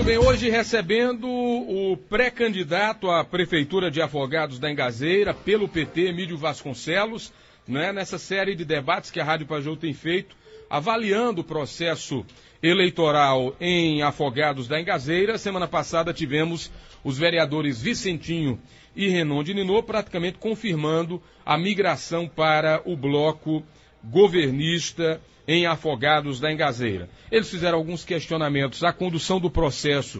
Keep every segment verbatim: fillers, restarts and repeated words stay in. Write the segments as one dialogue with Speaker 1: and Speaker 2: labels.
Speaker 1: bem, hoje recebendo o pré-candidato à Prefeitura de Afogados da Engazeira pelo P T, Emídio Vasconcelos, né, nessa série de debates que a Rádio Pajô tem feito, avaliando o processo eleitoral em Afogados da Engazeira. Semana passada tivemos os vereadores Vicentinho e Renon de Ninô praticamente confirmando a migração para o bloco governista em Afogados da Engazeira. Eles fizeram alguns questionamentos à condução do processo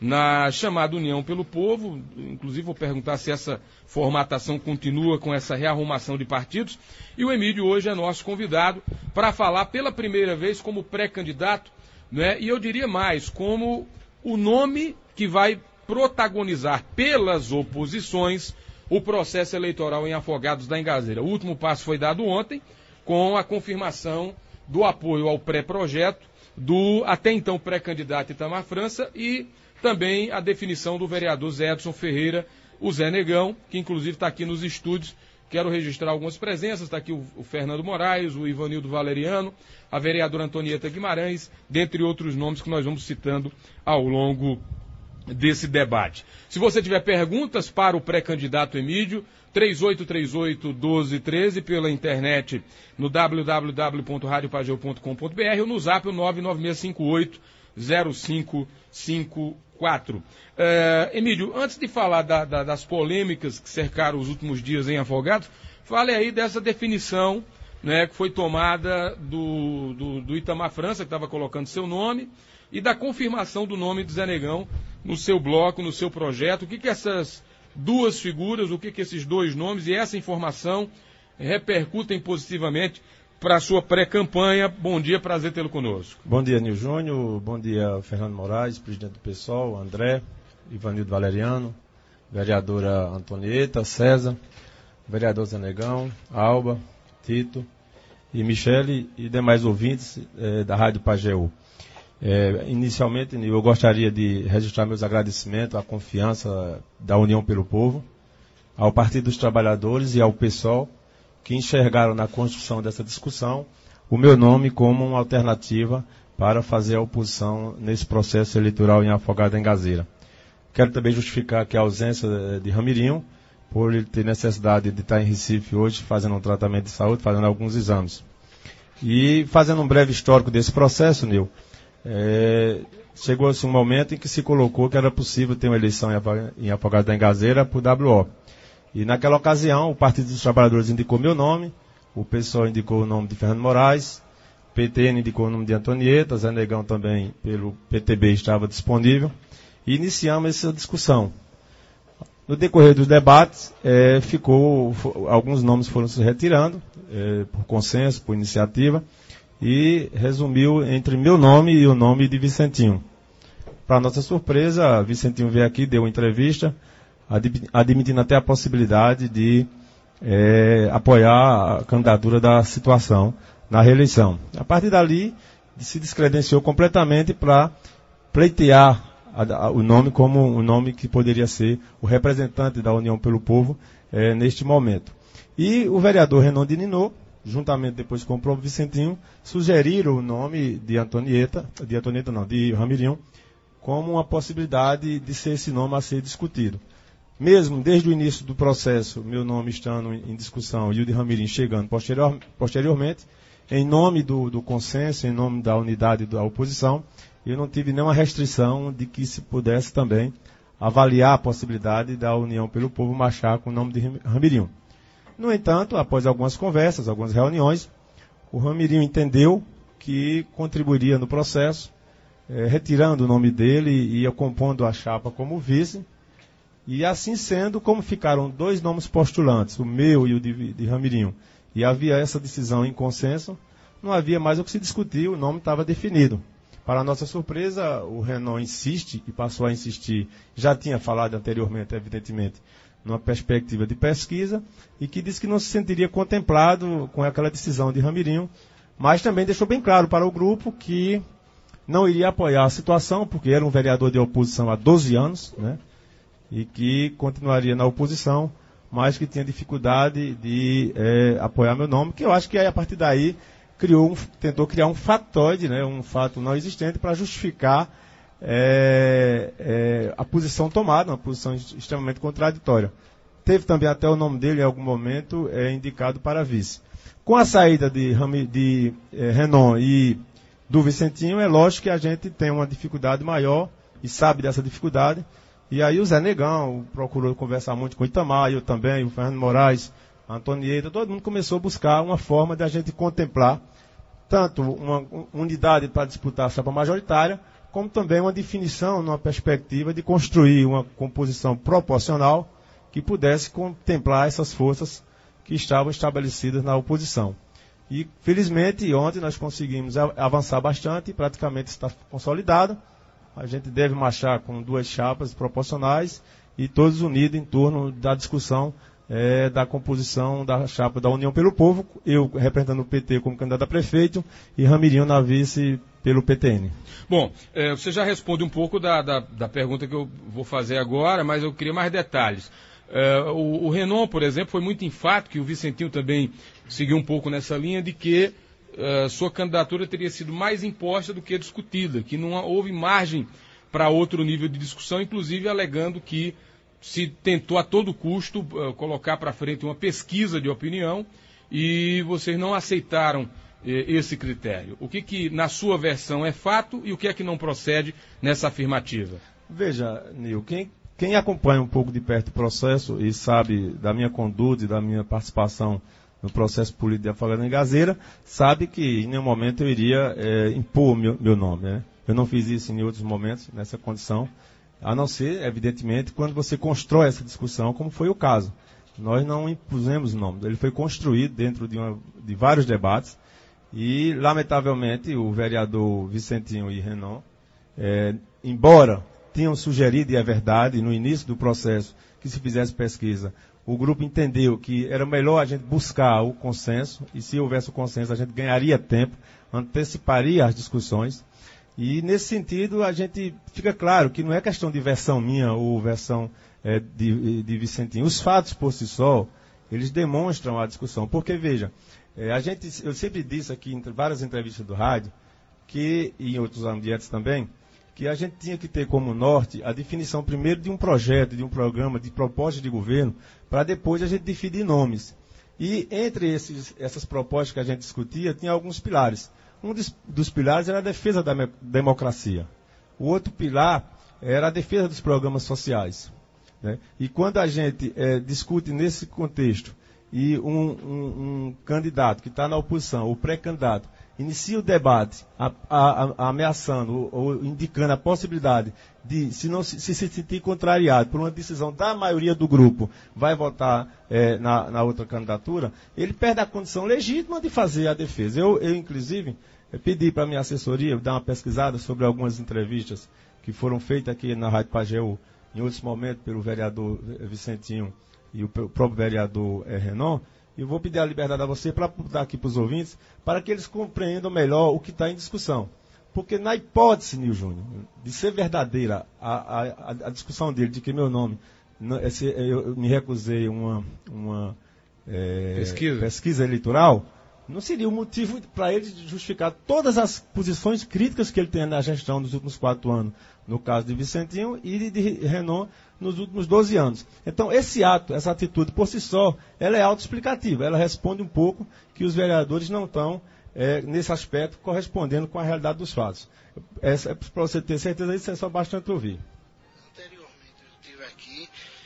Speaker 1: na chamada União pelo Povo, inclusive vou perguntar se essa formatação continua com essa rearrumação de partidos, e o Emídio hoje é nosso convidado para falar pela primeira vez como pré-candidato, né, e eu diria mais, como o nome que vai protagonizar pelas oposições o processo eleitoral em Afogados da Engazeira. O último passo foi dado ontem, com a confirmação do apoio ao pré-projeto do até então pré-candidato Itamar França e também a definição do vereador Zé Edson Ferreira, o Zé Negão, que inclusive está aqui nos estúdios. Quero registrar algumas presenças, está aqui o, o Fernando Moraes, o Ivanildo Valeriano, a vereadora Antonieta Guimarães, dentre outros nomes que nós vamos citando ao longo desse debate. Se você tiver perguntas para o pré-candidato Emídio, três oito três oito, um dois um três pela internet no w w w ponto rádio pajô ponto com ponto b r ou no zap o nove nove seis cinco oito zero cinco cinco quatro. Uh, Emídio, antes de falar da, da, das polêmicas que cercaram os últimos dias em Afogados, fale aí dessa definição, né, que foi tomada do, do, do Itamar França, que estava colocando seu nome, e da confirmação do nome de Zé Negão no seu bloco, no seu projeto. O que que essas duas figuras, o que que esses dois nomes e essa informação repercutem positivamente para a sua pré-campanha? Bom dia, prazer tê-lo conosco.
Speaker 2: Bom dia, Nil Júnior. Bom dia, Fernando Moraes, presidente do PSOL, André, Ivanildo Valeriano, vereadora Antonieta, César, vereador Zé Negão, Alba, Tito e Michele e demais ouvintes eh, da Rádio Pajéu. É, inicialmente, eu gostaria de registrar meus agradecimentos à confiança da União pelo Povo, ao Partido dos Trabalhadores e ao PSOL, que enxergaram na construção dessa discussão o meu nome como uma alternativa para fazer a oposição nesse processo eleitoral em Afogados da Engazeira. Quero também justificar aqui a ausência de Ramirinho, por ele ter necessidade de estar em Recife hoje, fazendo um tratamento de saúde, fazendo alguns exames. E fazendo um breve histórico desse processo, Nil, É, chegou-se um momento em que se colocou que era possível ter uma eleição em Afogados da Engazeira por W O. E naquela ocasião o Partido dos Trabalhadores indicou meu nome, o PSOL indicou o nome de Fernando Moraes, o P T N indicou o nome de Antonieta, Zé Negão também pelo P T B estava disponível, e iniciamos essa discussão. No decorrer dos debates, é, ficou, alguns nomes foram se retirando, é, por consenso, por iniciativa, e resumiu entre meu nome e o nome de Vicentinho. Para nossa surpresa, Vicentinho veio aqui, deu uma entrevista, admitindo até a possibilidade de é, apoiar a candidatura da situação na reeleição. A partir dali, se descredenciou completamente para pleitear a, a, o nome como o nome que poderia ser o representante da União pelo Povo é, neste momento. E o vereador Renon de Ninô, juntamente depois com o próprio Vicentinho, sugeriram o nome de Antonieta, de Antonieta não, de Ramirinho, como uma possibilidade de ser esse nome a ser discutido. Mesmo desde o início do processo, meu nome estando em discussão e o de Ramirinho chegando posterior, posteriormente, em nome do, do consenso, em nome da unidade da oposição, eu não tive nenhuma restrição de que se pudesse também avaliar a possibilidade da União pelo Povo marchar com o nome de Ramirinho. No entanto, após algumas conversas, algumas reuniões, o Ramirinho entendeu que contribuiria no processo, eh, retirando o nome dele e ia compondo a chapa como vice. E assim sendo, como ficaram dois nomes postulantes, o meu e o de, de Ramirinho, e havia essa decisão em consenso, não havia mais o que se discutir, o nome estava definido. Para nossa surpresa, o Renan insiste, e passou a insistir, já tinha falado anteriormente, evidentemente, numa perspectiva de pesquisa, e que disse que não se sentiria contemplado com aquela decisão de Ramirinho, mas também deixou bem claro para o grupo que não iria apoiar a situação, porque era um vereador de oposição há doze anos, né, e que continuaria na oposição, mas que tinha dificuldade de é, apoiar meu nome, que eu acho que aí, a partir daí criou um, tentou criar um factoide, né, um fato não existente, para justificar é, é, a posição tomada, uma posição extremamente contraditória. Teve também até o nome dele, em algum momento, é, indicado para vice. Com a saída de, de é, Renan e do Vicentinho, é lógico que a gente tem uma dificuldade maior e sabe dessa dificuldade. E aí o Zé Negão procurou conversar muito com o Itamar, eu também, o Fernando Moraes, a Antonieta, todo mundo começou a buscar uma forma de a gente contemplar tanto uma unidade para disputar a chapa majoritária, como também uma definição numa perspectiva de construir uma composição proporcional que pudesse contemplar essas forças que estavam estabelecidas na oposição. E, felizmente, ontem nós conseguimos avançar bastante, praticamente está consolidado. A gente deve marchar com duas chapas proporcionais e todos unidos em torno da discussão é, da composição da chapa da União pelo Povo, eu representando o P T como candidato a prefeito e Ramirinho na vice pelo P T N.
Speaker 1: Bom, é, você já responde um pouco da, da, da pergunta que eu vou fazer agora, mas eu queria mais detalhes. É, o, o Renan, por exemplo, foi muito enfático, e o Vicentinho também seguiu um pouco nessa linha, de que é, sua candidatura teria sido mais imposta do que discutida, que não houve margem para outro nível de discussão, inclusive alegando que se tentou a todo custo uh, colocar para frente uma pesquisa de opinião e vocês não aceitaram eh, esse critério. O que, que na sua versão é fato e o que é que não procede nessa afirmativa?
Speaker 2: Veja, Nil, quem, quem acompanha um pouco de perto o processo e sabe da minha conduta e da minha participação no processo político de Afogado da Engazeira, sabe que em nenhum momento eu iria eh, impor meu, meu nome, né? Eu não fiz isso em outros momentos, nessa condição. A não ser, evidentemente, quando você constrói essa discussão, como foi o caso. Nós não impusemos o nome. Ele foi construído dentro de, uma, de vários debates e, lamentavelmente, o vereador Vicentinho e Renan, é, embora tenham sugerido, e é verdade, no início do processo, que se fizesse pesquisa, o grupo entendeu que era melhor a gente buscar o consenso, e se houvesse o consenso a gente ganharia tempo, anteciparia as discussões. E, nesse sentido, a gente fica claro que não é questão de versão minha ou versão é, de, de Vicentinho. Os fatos, por si só, eles demonstram a discussão. Porque, veja, é, a gente, eu sempre disse aqui em várias entrevistas do rádio, que, e em outros ambientes também, que a gente tinha que ter como norte a definição primeiro de um projeto, de um programa, de proposta de governo, para depois a gente definir nomes. E, entre esses, essas propostas que a gente discutia, tinha alguns pilares. Um dos, dos pilares era a defesa da democracia. O outro pilar era a defesa dos programas sociais. Né? E quando a gente é, discute nesse contexto e um, um, um candidato que está na oposição, o pré-candidato, inicia o debate a, a, a, ameaçando ou, ou indicando a possibilidade de, se não se, se sentir contrariado por uma decisão da maioria do grupo, vai votar é, na, na outra candidatura, ele perde a condição legítima de fazer a defesa. Eu, eu inclusive, eu pedi para a minha assessoria dar uma pesquisada sobre algumas entrevistas que foram feitas aqui na Rádio Pajeú, em outros momentos, pelo vereador Vicentinho e o próprio vereador é, Renan, e vou pedir a liberdade a você para dar aqui para os ouvintes, para que eles compreendam melhor o que está em discussão. Porque na hipótese, Nil Júnior, de ser verdadeira a, a, a discussão dele, de que meu nome, esse, eu me recusei uma, uma é,
Speaker 1: pesquisa.
Speaker 2: pesquisa eleitoral, não seria o motivo para ele justificar todas as posições críticas que ele tem na gestão dos últimos quatro anos, no caso de Vicentinho e de Renan nos últimos doze anos. Então, esse ato, essa atitude por si só, ela é autoexplicativa. Ela responde um pouco que os vereadores não estão, é, nesse aspecto, correspondendo com a realidade dos fatos. É, é, para você ter certeza disso, é só bastante ouvir.
Speaker 3: Anteriormente, eu estive aqui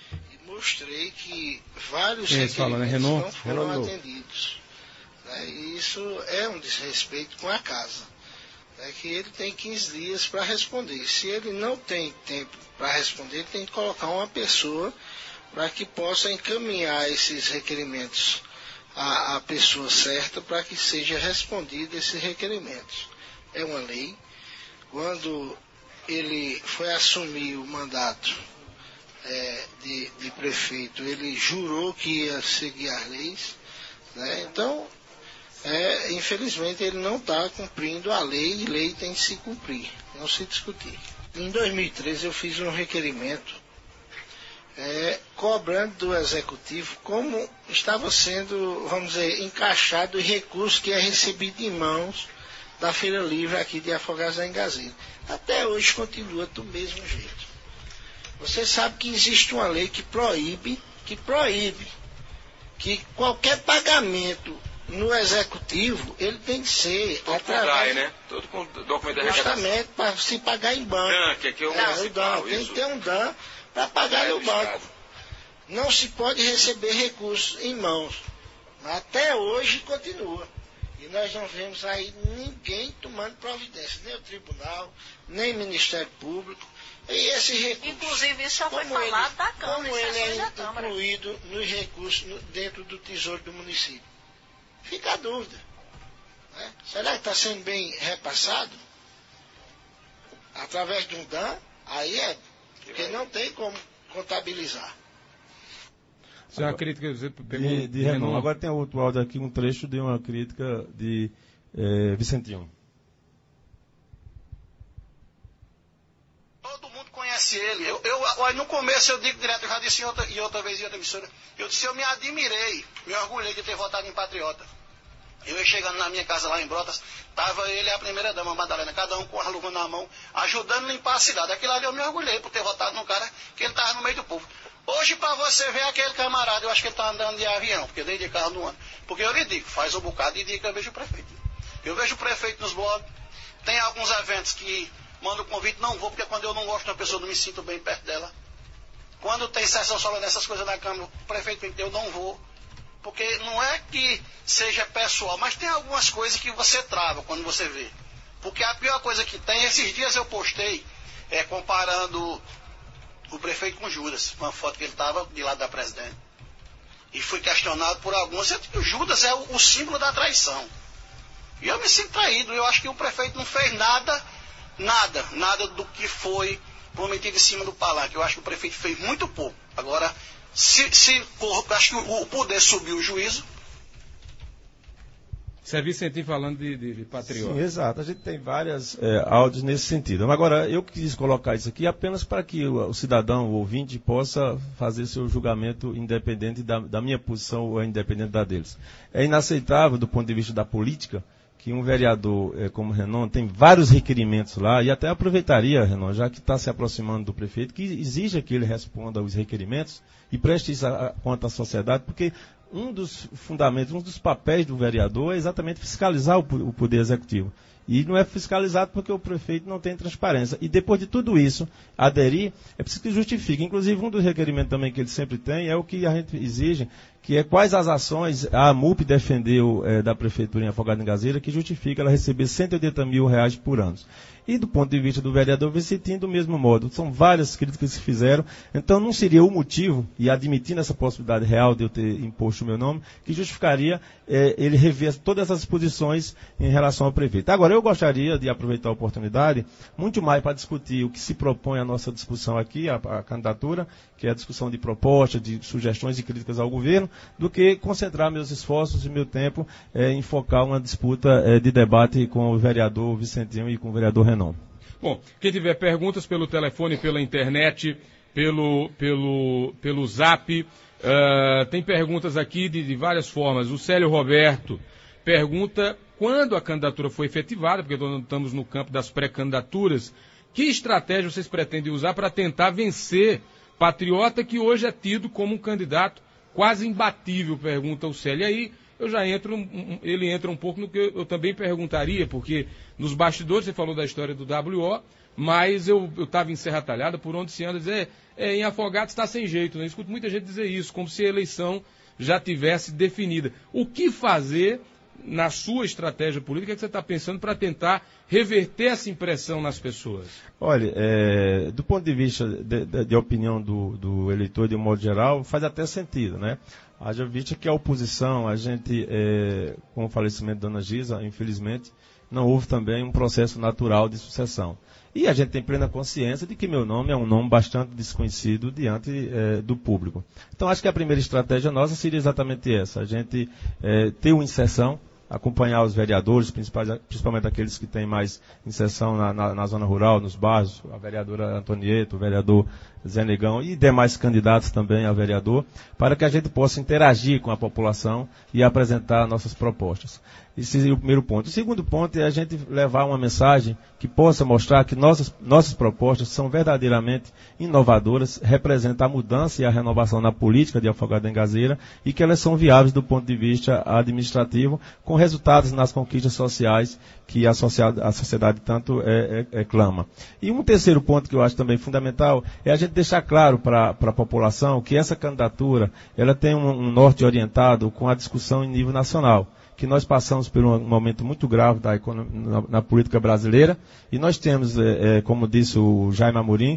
Speaker 3: e mostrei que vários
Speaker 1: Quem
Speaker 3: requerimentos
Speaker 1: fala, né? Renan?
Speaker 3: não foram
Speaker 1: Renan.
Speaker 3: atendidos. Né? E isso é um desrespeito com a casa. É que ele tem quinze dias para responder. Se ele não tem tempo para responder, ele tem que colocar uma pessoa para que possa encaminhar esses requerimentos à, à pessoa certa para que seja respondido esses requerimentos. É uma lei. Quando ele foi assumir o mandato é, de, de prefeito, ele jurou que ia seguir as leis. Né? Então, É, infelizmente ele não está cumprindo a lei, e lei tem que se cumprir, não se discutir. Em dois mil e treze eu fiz um requerimento é, cobrando do executivo como estava sendo, vamos dizer, encaixado o recurso que é recebido em mãos da Feira Livre aqui de Afogados da Engazeira. Até hoje continua do mesmo jeito. Você sabe que existe uma lei que proíbe, que proíbe, que qualquer pagamento no executivo, ele tem que ser
Speaker 1: todo através... Com D A I, né? Todo com documento de
Speaker 3: justamente para se pagar em banco. D A
Speaker 1: N, que aqui é o
Speaker 3: é, o D A N, tem
Speaker 1: isso.
Speaker 3: que ter um D A N para pagar no banco. Não se pode receber recursos em mãos. Até hoje continua. E nós não vemos aí ninguém tomando providência, nem o tribunal, nem o Ministério Público. E esse recurso,
Speaker 4: inclusive isso já foi falado
Speaker 3: ele,
Speaker 4: da Câmara.
Speaker 3: Como ele é incluído nos recursos no, dentro do tesouro do município? Fica a dúvida. Né? Será que está sendo bem repassado? Através de um D A N? Aí é, porque não tem como contabilizar.
Speaker 1: Isso é uma crítica que você pegou
Speaker 2: de, de Renan. Agora tem outro áudio aqui, um trecho de uma crítica de eh, Vicentinho.
Speaker 5: Todo mundo conhece ele. Eu, eu, no começo eu digo direto, eu já disse em outra, em outra vez em outra emissora, eu disse, eu me admirei, me orgulhei de ter votado em Patriota. Eu ia chegando na minha casa lá em Brotas, estava ele e a primeira-dama, Madalena, cada um com a luva na mão, ajudando a limpar a cidade. Aquilo ali eu me orgulhei por ter votado num cara que ele estava no meio do povo. Hoje, para você ver aquele camarada, eu acho que ele está andando de avião, porque dei de carro no ano. Porque eu lhe digo, faz um bocado de dia que eu vejo o prefeito. Eu vejo o prefeito nos blogs, tem alguns eventos que mando convite, não vou, porque quando eu não gosto de uma pessoa, eu não me sinto bem perto dela. Quando tem sessão solo dessas coisas na Câmara, o prefeito eu não vou. Porque não é que seja pessoal, mas tem algumas coisas que você trava quando você vê. Porque a pior coisa que tem, esses dias eu postei, é, comparando o prefeito com Judas, uma foto que ele estava de lado da presidente. E fui questionado por alguns, eu digo, Judas é o, o símbolo da traição. E eu me sinto traído, eu acho que o prefeito não fez nada, nada, nada do que foi prometido em cima do palanque. Eu acho que o prefeito fez muito pouco. Agora, se, se for, acho que o, o poder subiu o juízo.
Speaker 1: Você é Vicentinho falando de, de, de patriota.
Speaker 2: Sim, exato. A gente tem várias é, áudios nesse sentido. Agora, eu quis colocar isso aqui apenas para que o, o cidadão, o ouvinte, possa fazer seu julgamento independente da, da minha posição ou independente da deles. É inaceitável, do ponto de vista da política, que um vereador é, como Renan tem vários requerimentos lá, e até aproveitaria, Renan, já que está se aproximando do prefeito, que exija que ele responda aos requerimentos e preste isso a, a, conta à sociedade, porque um dos fundamentos, um dos papéis do vereador é exatamente fiscalizar o, o poder executivo. E não é fiscalizado porque o prefeito não tem transparência. E depois de tudo isso, aderir, é preciso que justifique. Inclusive, um dos requerimentos também que ele sempre tem é o que a gente exige, que é quais as ações a AMUP defendeu é, da Prefeitura em Afogados da Engazeira, que justifica ela receber cento e oitenta mil reais por ano. E do ponto de vista do vereador Vicentinho, do mesmo modo. São várias críticas que se fizeram. Então não seria o motivo, e admitindo essa possibilidade real de eu ter imposto o meu nome, que justificaria é, ele rever todas essas posições em relação ao prefeito. Agora, eu gostaria de aproveitar a oportunidade, muito mais para discutir o que se propõe a nossa discussão aqui, a, a candidatura, que é a discussão de propostas, de sugestões e críticas ao governo, do que concentrar meus esforços e meu tempo é, em focar uma disputa é, de debate com o vereador Vicentinho e com o vereador Renan.
Speaker 1: Bom, quem tiver perguntas pelo telefone, pela internet, pelo, pelo, pelo zap, uh, tem perguntas aqui de, de várias formas. O Célio Roberto pergunta quando a candidatura foi efetivada, porque estamos no campo das pré-candidaturas, que estratégia vocês pretendem usar para tentar vencer Patriota, que hoje é tido como um candidato quase imbatível, pergunta o Célio. E aí eu já entro, ele entra um pouco no que eu, eu também perguntaria, porque nos bastidores você falou da história do W O, mas eu estava em Serra Talhada, por onde se anda, dizer, é, em Afogados está sem jeito, né? Eu escuto muita gente dizer isso, como se a eleição já tivesse definida. O que fazer na sua estratégia política que você está pensando para tentar reverter essa impressão nas pessoas?
Speaker 2: Olha, é, do ponto de vista de, de, de opinião do, do eleitor de um modo geral, faz até sentido, né? Haja vista que a oposição, a gente, é, com o falecimento da Dona Gisa, infelizmente, não houve também um processo natural de sucessão. E a gente tem plena consciência de que meu nome é um nome bastante desconhecido diante é, do público. Então, acho que a primeira estratégia nossa seria exatamente essa, a gente é, ter uma inserção, acompanhar os vereadores, principalmente aqueles que têm mais inserção na, na, na zona rural, nos bairros, a vereadora Antonieta, o vereador Zé Negão e demais candidatos também a vereador, para que a gente possa interagir com a população e apresentar nossas propostas. Esse seria o primeiro ponto. O segundo ponto é a gente levar uma mensagem que possa mostrar que nossas, nossas propostas são verdadeiramente inovadoras, representam a mudança e a renovação na política de Afogados da Engazeira e que elas são viáveis do ponto de vista administrativo, com resultados nas conquistas sociais que a sociedade, a sociedade tanto é, é, é, clama. E um terceiro ponto que eu acho também fundamental é a gente deixar claro para a população que essa candidatura ela tem um, um norte orientado com a discussão em nível nacional, que nós passamos por um momento muito grave da economia, na, na política brasileira, e nós temos, é, é, como disse o Jaime Amorim,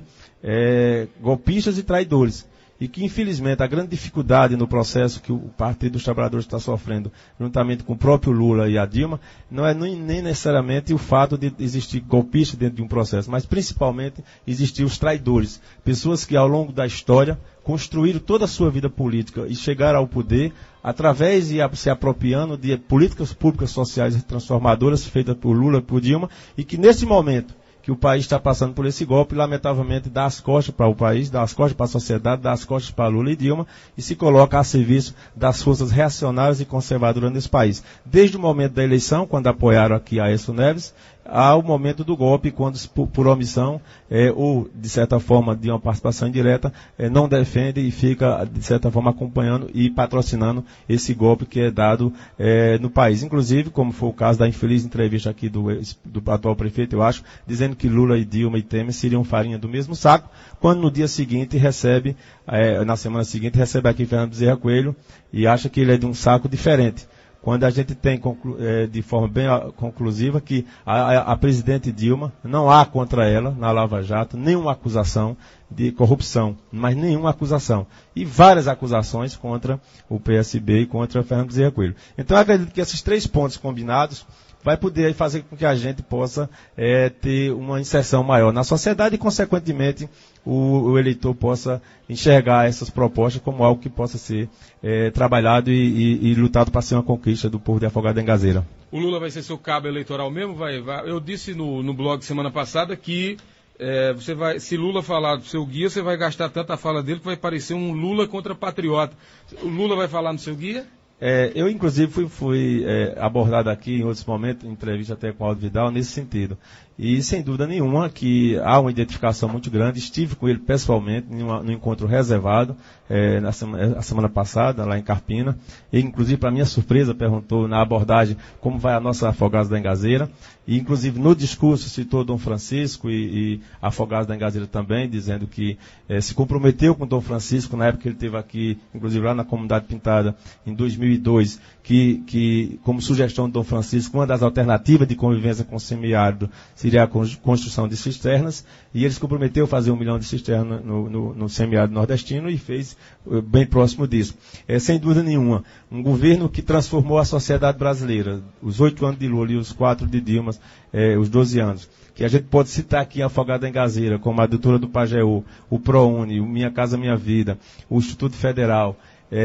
Speaker 2: é, golpistas e traidores. E que, infelizmente, a grande dificuldade no processo que o Partido dos Trabalhadores está sofrendo, juntamente com o próprio Lula e a Dilma, não é nem necessariamente o fato de existir golpistas dentro de um processo, mas principalmente existir os traidores. Pessoas que, ao longo da história, construíram toda a sua vida política e chegaram ao poder através e se apropriando de políticas públicas sociais transformadoras feitas por Lula e por Dilma, e que, nesse momento, que o país está passando por esse golpe, lamentavelmente dá as costas para o país, dá as costas para a sociedade, dá as costas para Lula e Dilma e se coloca a serviço das forças reacionárias e conservadoras nesse país. Desde o momento da eleição, quando apoiaram aqui Aécio Neves, ao momento do golpe, quando por, por omissão, é, ou de certa forma de uma participação indireta, é, não defende e fica de certa forma acompanhando e patrocinando esse golpe que é dado é, no país. Inclusive, como foi o caso da infeliz entrevista aqui do, do atual prefeito, eu acho, dizendo que Lula e Dilma e Temer seriam farinha do mesmo saco, quando no dia seguinte recebe, é, na semana seguinte, recebe aqui Fernando Bezerra Coelho e acha que ele é de um saco diferente. Quando a gente tem de forma bem conclusiva que a, a presidente Dilma, não há contra ela, na Lava Jato, nenhuma acusação de corrupção, mas nenhuma acusação. E várias acusações contra o P S B e contra Fernando Bezerra Coelho. Então eu acredito que esses três pontos combinados vai poder fazer com que a gente possa é, ter uma inserção maior na sociedade e, consequentemente, o, o eleitor possa enxergar essas propostas como algo que possa ser é, trabalhado e, e, e lutado para ser uma conquista do povo de Afogados da Engazeira.
Speaker 1: O Lula vai ser seu cabo eleitoral mesmo? Vai, vai. Eu disse no, no blog semana passada que é, você vai, se Lula falar do seu guia, você vai gastar tanta fala dele que vai parecer um Lula contra patriota. O Lula vai falar no seu guia?
Speaker 2: É, eu, inclusive, fui, fui é, abordado aqui em outros momentos, em entrevista até com o Aldo Vidal, nesse sentido. E, sem dúvida nenhuma, que há uma identificação muito grande. Estive com ele pessoalmente, num encontro reservado, é, na semana, a semana passada, lá em Carpina. Ele, inclusive, para minha surpresa, perguntou na abordagem como vai a nossa Afogados da Engazeira. E, inclusive, no discurso citou Dom Francisco e, e Afogados da Engazeira também, dizendo que é, se comprometeu com Dom Francisco, na época que ele esteve aqui, inclusive lá na Comunidade Pintada, em dois mil e dois, que, que como sugestão de Dom Francisco, uma das alternativas de convivência com o semiárido seria a construção de cisternas, e ele se comprometeu a fazer um milhão de cisternas no, no, no semiárido nordestino e fez bem próximo disso. É, sem dúvida nenhuma, um governo que transformou a sociedade brasileira, os oito anos de Lula e os quatro de Dilma, é, os doze anos, que a gente pode citar aqui Afogados da Engazeira, como a doutora do Pajeú, o ProUni, o Minha Casa Minha Vida, o Instituto Federal,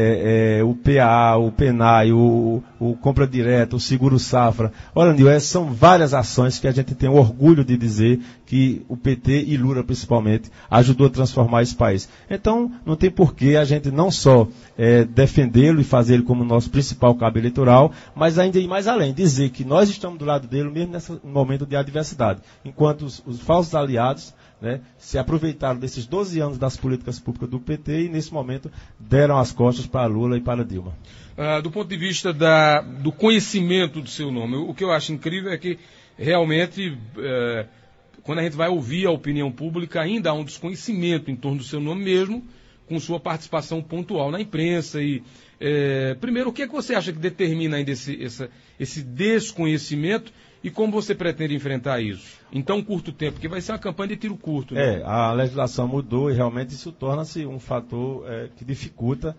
Speaker 2: É, é, o P A, o PENAI, o, o Compra Direta, o Seguro Safra. Olha, Nil, são várias ações que a gente tem orgulho de dizer que o P T e Lula, principalmente, ajudou a transformar esse país. Então, não tem porquê a gente não só é, defendê-lo e fazer ele como nosso principal cabo eleitoral, mas ainda ir mais além, dizer que nós estamos do lado dele mesmo nesse momento de adversidade. Enquanto os, os falsos aliados, né, se aproveitaram desses doze anos das políticas públicas do P T e, nesse momento, deram as costas para Lula e para Dilma.
Speaker 1: Ah, do ponto de vista da, do conhecimento do seu nome, o que eu acho incrível é que, realmente, é, quando a gente vai ouvir a opinião pública, ainda há um desconhecimento em torno do seu nome mesmo, com sua participação pontual na imprensa. E, é, primeiro, o que é que você acha que determina ainda esse, essa, esse desconhecimento? E como você pretende enfrentar isso em tão curto tempo? Porque vai ser uma campanha de tiro curto, né?
Speaker 2: É, a legislação mudou e realmente isso torna-se um fator é, que dificulta,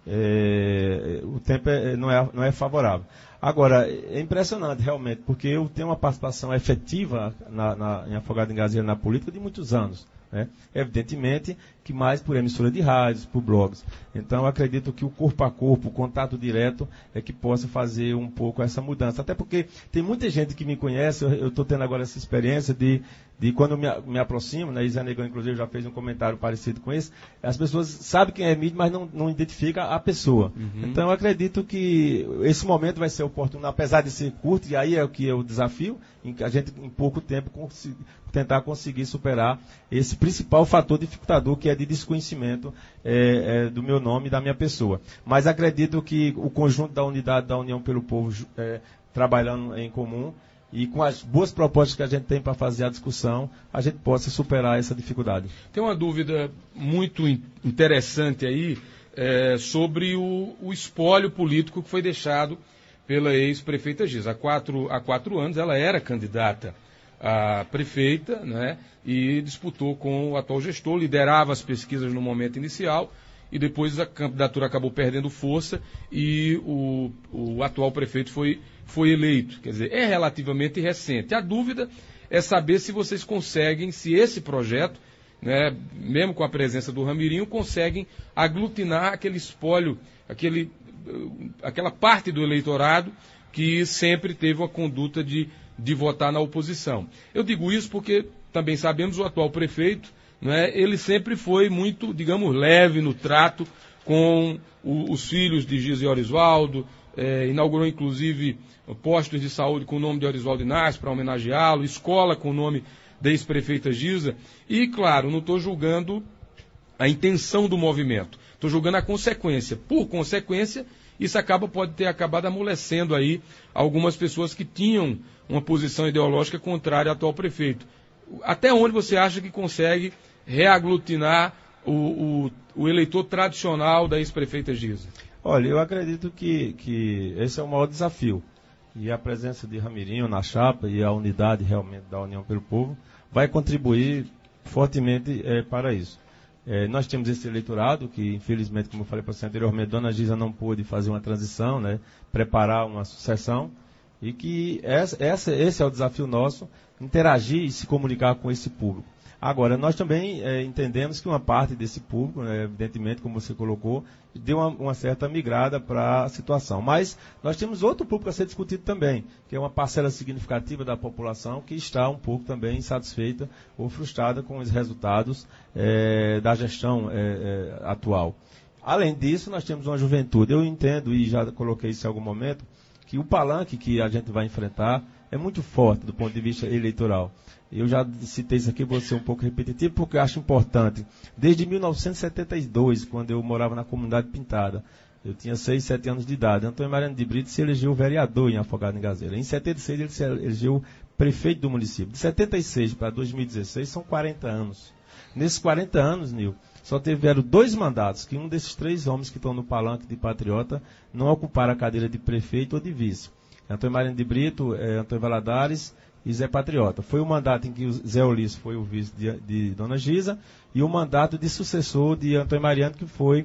Speaker 2: é, o tempo é, não, é, não é favorável. Agora, é impressionante realmente, porque eu tenho uma participação efetiva na, na, em Afogados da Engazeira na política de muitos anos. né? Evidentemente que mais por emissora de rádios, por blogs. Então, eu acredito que o corpo a corpo, o contato direto, é que possa fazer um pouco essa mudança. Até porque tem muita gente que me conhece, eu estou tendo agora essa experiência de, de quando eu me, me aproximo, né? Isa Negão, inclusive, já fez um comentário parecido com esse, as pessoas sabem quem é Emílio, mas não, não identificam a pessoa. Uhum. Então, eu acredito que esse momento vai ser oportuno, apesar de ser curto, e aí é o que é o desafio, em que a gente, em pouco tempo, consiga, tentar conseguir superar esse principal fator dificultador, que é de desconhecimento é, é, do meu nome e da minha pessoa. Mas acredito que o conjunto da unidade da União pelo Povo, é, trabalhando em comum, e com as boas propostas que a gente tem para fazer a discussão, a gente possa superar essa dificuldade.
Speaker 1: Tem uma dúvida muito interessante aí é, sobre o, o espólio político que foi deixado pela ex-prefeita Giza. Há quatro, há quatro anos ela era candidata a prefeita, né, e disputou com o atual gestor, liderava as pesquisas no momento inicial, e depois a candidatura acabou perdendo força e o, o atual prefeito foi, foi eleito. Quer dizer, é relativamente recente. A dúvida é saber se vocês conseguem, se esse projeto, né, mesmo com a presença do Ramirinho, conseguem aglutinar aquele espólio, aquele, aquela parte do eleitorado que sempre teve uma conduta de, de votar na oposição. Eu digo isso porque também sabemos o atual prefeito, né, ele sempre foi muito, digamos, leve no trato com o, os filhos de Giza e Orisvaldo, é, inaugurou inclusive postos de saúde com o nome de Orisvaldo Inácio para homenageá-lo, escola com o nome da ex-prefeita Giza, e claro, não estou julgando a intenção do movimento, estou julgando a consequência. Por consequência, isso acaba, pode ter acabado amolecendo aí algumas pessoas que tinham uma posição ideológica contrária ao atual prefeito. Até onde você acha que consegue reaglutinar o, o, o eleitor tradicional da ex-prefeita Giza?
Speaker 2: Olha, eu acredito que, que esse é o maior desafio. E a presença de Ramirinho na chapa e a unidade realmente da União pelo Povo vai contribuir fortemente é, para isso. É, nós temos esse eleitorado que, infelizmente, como eu falei para você anteriormente, Dona Giza não pôde fazer uma transição, né, preparar uma sucessão, e que essa, essa, esse é o desafio nosso, interagir e se comunicar com esse público. Agora, nós também é, entendemos que uma parte desse público, né, evidentemente, como você colocou, deu uma, uma certa migrada para a situação. Mas nós temos outro público a ser discutido também, que é uma parcela significativa da população que está um pouco também insatisfeita ou frustrada com os resultados é, da gestão é, é, atual. Além disso, nós temos uma juventude. Eu entendo, e já coloquei isso em algum momento, que o palanque que a gente vai enfrentar é muito forte do ponto de vista eleitoral. Eu já citei isso aqui, vou ser um pouco repetitivo, porque eu acho importante. Desde mil novecentos e setenta e dois, quando eu morava na comunidade Pintada, eu tinha seis, sete anos de idade, Antônio Mariano de Brito se elegeu vereador em Afogados em Gazeira. Em setenta e seis ele se elegeu prefeito do município. De setenta e seis para dois mil e dezesseis são quarenta anos. Nesses quarenta anos, Nil, só tiveram dois mandatos, que um desses três homens que estão no palanque de patriota não ocuparam a cadeira de prefeito ou de vice. Antônio Mariano de Brito, é, Antônio Valadares e Zé Patriota. Foi o mandato em que o Zé Ulisses foi o vice de, de Dona Giza e o mandato de sucessor de Antônio Mariano, que foi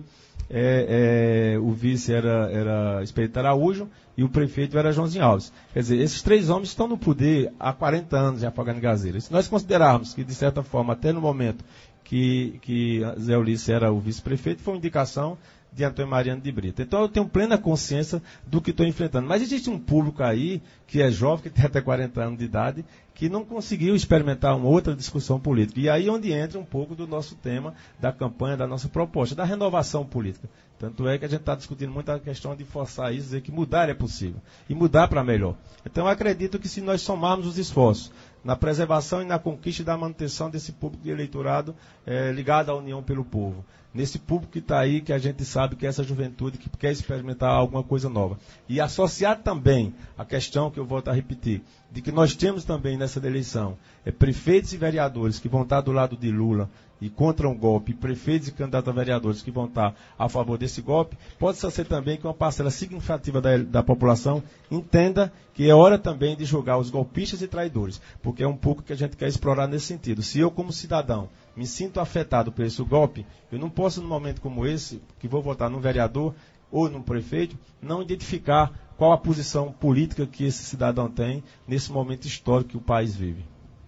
Speaker 2: é, é, o vice era, era Expedito Araújo e o prefeito era Joãozinho Alves. Quer dizer, esses três homens estão no poder há quarenta anos em Afogados em Gazeira. Se nós considerarmos que, de certa forma, até no momento que, que Zé Ulisses era o vice-prefeito, foi uma indicação de Antônio Mariano de Brito. Então eu tenho plena consciência do que estou enfrentando. Mas existe um público aí, que é jovem, que tem até quarenta anos de idade, que não conseguiu experimentar uma outra discussão política. E aí onde entra um pouco do nosso tema, da campanha, da nossa proposta, da renovação política. Tanto é que a gente está discutindo muito a questão de forçar isso, dizer que mudar é possível. E mudar para melhor. Então eu acredito que se nós somarmos os esforços na preservação e na conquista e da manutenção desse público de eleitorado é, ligado à União pelo Povo, nesse público que está aí, que a gente sabe que é essa juventude que quer experimentar alguma coisa nova. E associar também a questão, que eu volto a repetir, de que nós temos também nessa eleição é, prefeitos e vereadores que vão estar do lado de Lula e contra um golpe, prefeitos e candidatos a vereadores que vão estar a favor desse golpe, pode ser também que uma parcela significativa da, da população entenda que é hora também de julgar os golpistas e traidores, porque é um pouco que a gente quer explorar nesse sentido. Se eu, como cidadão, me sinto afetado por esse golpe, eu não posso, num momento como esse, que vou votar num vereador ou num prefeito, não identificar qual a posição política que esse cidadão tem nesse momento histórico que o país vive.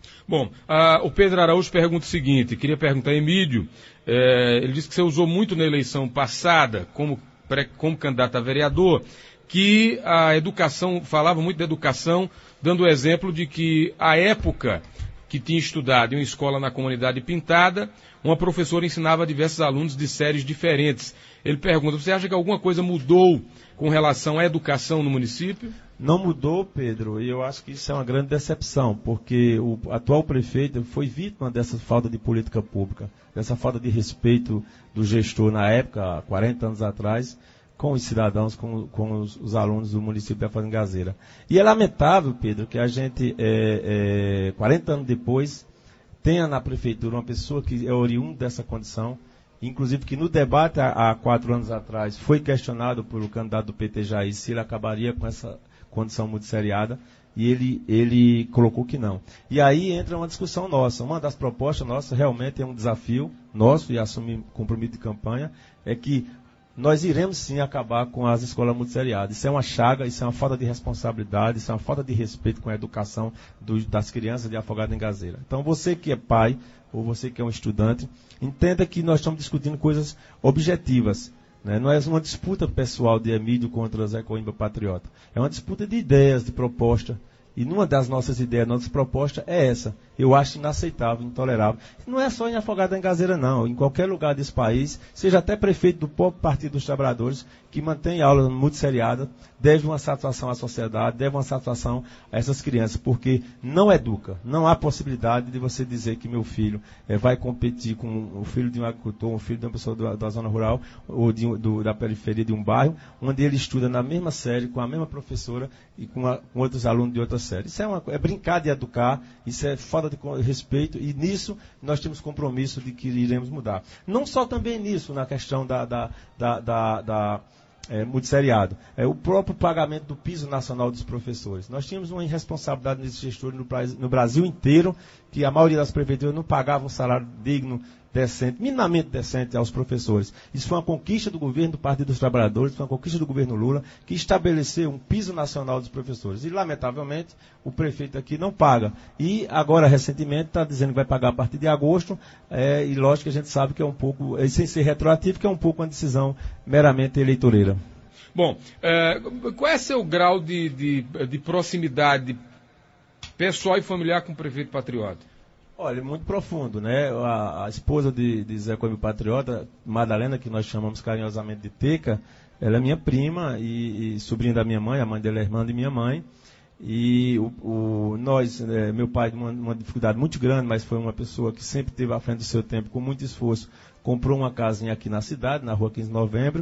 Speaker 1: Bom, a, o Pedro Araújo pergunta o seguinte, queria perguntar a Emílio, é, ele disse que você usou muito na eleição passada, como, pré, como candidato a vereador, que a educação, falava muito da educação, dando o exemplo de que a época que tinha estudado em uma escola na comunidade Pintada, uma professora ensinava a diversos alunos de séries diferentes. Ele pergunta, você acha que alguma coisa mudou com relação à educação no município?
Speaker 2: Não mudou, Pedro, e eu acho que isso é uma grande decepção, porque o atual prefeito foi vítima dessa falta de política pública, dessa falta de respeito do gestor na época, há quarenta anos atrás, com os cidadãos, com, com os, os alunos do município da Fazenda Engazeira. E é lamentável, Pedro, que a gente, é, é, quarenta anos depois, tenha na prefeitura uma pessoa que é oriunda dessa condição, inclusive que no debate há, há quatro anos atrás foi questionado pelo candidato do P T Jair se ele acabaria com essa condição multisseriada, e ele, ele colocou que não. E aí entra uma discussão nossa. Uma das propostas nossas realmente é um desafio nosso, e assumir compromisso de campanha, é que nós iremos sim acabar com as escolas multisseriadas. Isso é uma chaga, isso é uma falta de responsabilidade, isso é uma falta de respeito com a educação do, das crianças de Afogados da Engazeira. Então você que é pai, ou você que é um estudante, entenda que nós estamos discutindo coisas objetivas. Né? Não é uma disputa pessoal de Emílio contra Zé Coimbra Patriota. É uma disputa de ideias, de proposta. E numa das nossas ideias, nossa proposta é essa. Eu acho inaceitável, intolerável. Não é só em Afogados da Engazeira, não. Em qualquer lugar desse país, seja até prefeito do próprio Partido dos Trabalhadores, que mantém aula multisseriada, deve uma satisfação à sociedade, deve uma satisfação a essas crianças, porque não educa. Não há possibilidade de você dizer que meu filho é, vai competir com o filho de um agricultor, um filho de uma pessoa do, da zona rural, ou de, do, da periferia de um bairro, onde ele estuda na mesma série, com a mesma professora e com, a, com outros alunos de outras séries. Isso é, uma, é brincar de educar, isso é falta de respeito, e nisso nós temos compromisso de que iremos mudar. Não só também nisso, na questão da, da, da, da, da é, multisseriado, é o próprio pagamento do piso nacional dos professores. Nós tínhamos uma irresponsabilidade nesse gestor no, no Brasil inteiro, que a maioria das prefeituras não pagava um salário digno, decente, minimamente decente aos professores. Isso foi uma conquista do governo do Partido dos Trabalhadores, foi uma conquista do governo Lula, que estabeleceu um piso nacional dos professores. E, lamentavelmente, o prefeito aqui não paga. E, agora, recentemente, está dizendo que vai pagar a partir de agosto, é, e lógico que a gente sabe que é um pouco, é, sem ser retroativo, que é um pouco uma decisão meramente eleitoreira.
Speaker 1: Bom, é, qual é seu grau de, de, de proximidade pessoal e familiar com o prefeito Patriota?
Speaker 2: Olha, muito profundo, né? A, a esposa de, de Zé Coimbra Patriota, Madalena, que nós chamamos carinhosamente de Teca, ela é minha prima e, e sobrinha da minha mãe, a mãe dela é irmã de minha mãe. E o, o, nós, é, meu pai, uma, uma dificuldade muito grande, mas foi uma pessoa que sempre esteve à frente do seu tempo, com muito esforço, comprou uma casinha aqui na cidade, na rua quinze de novembro,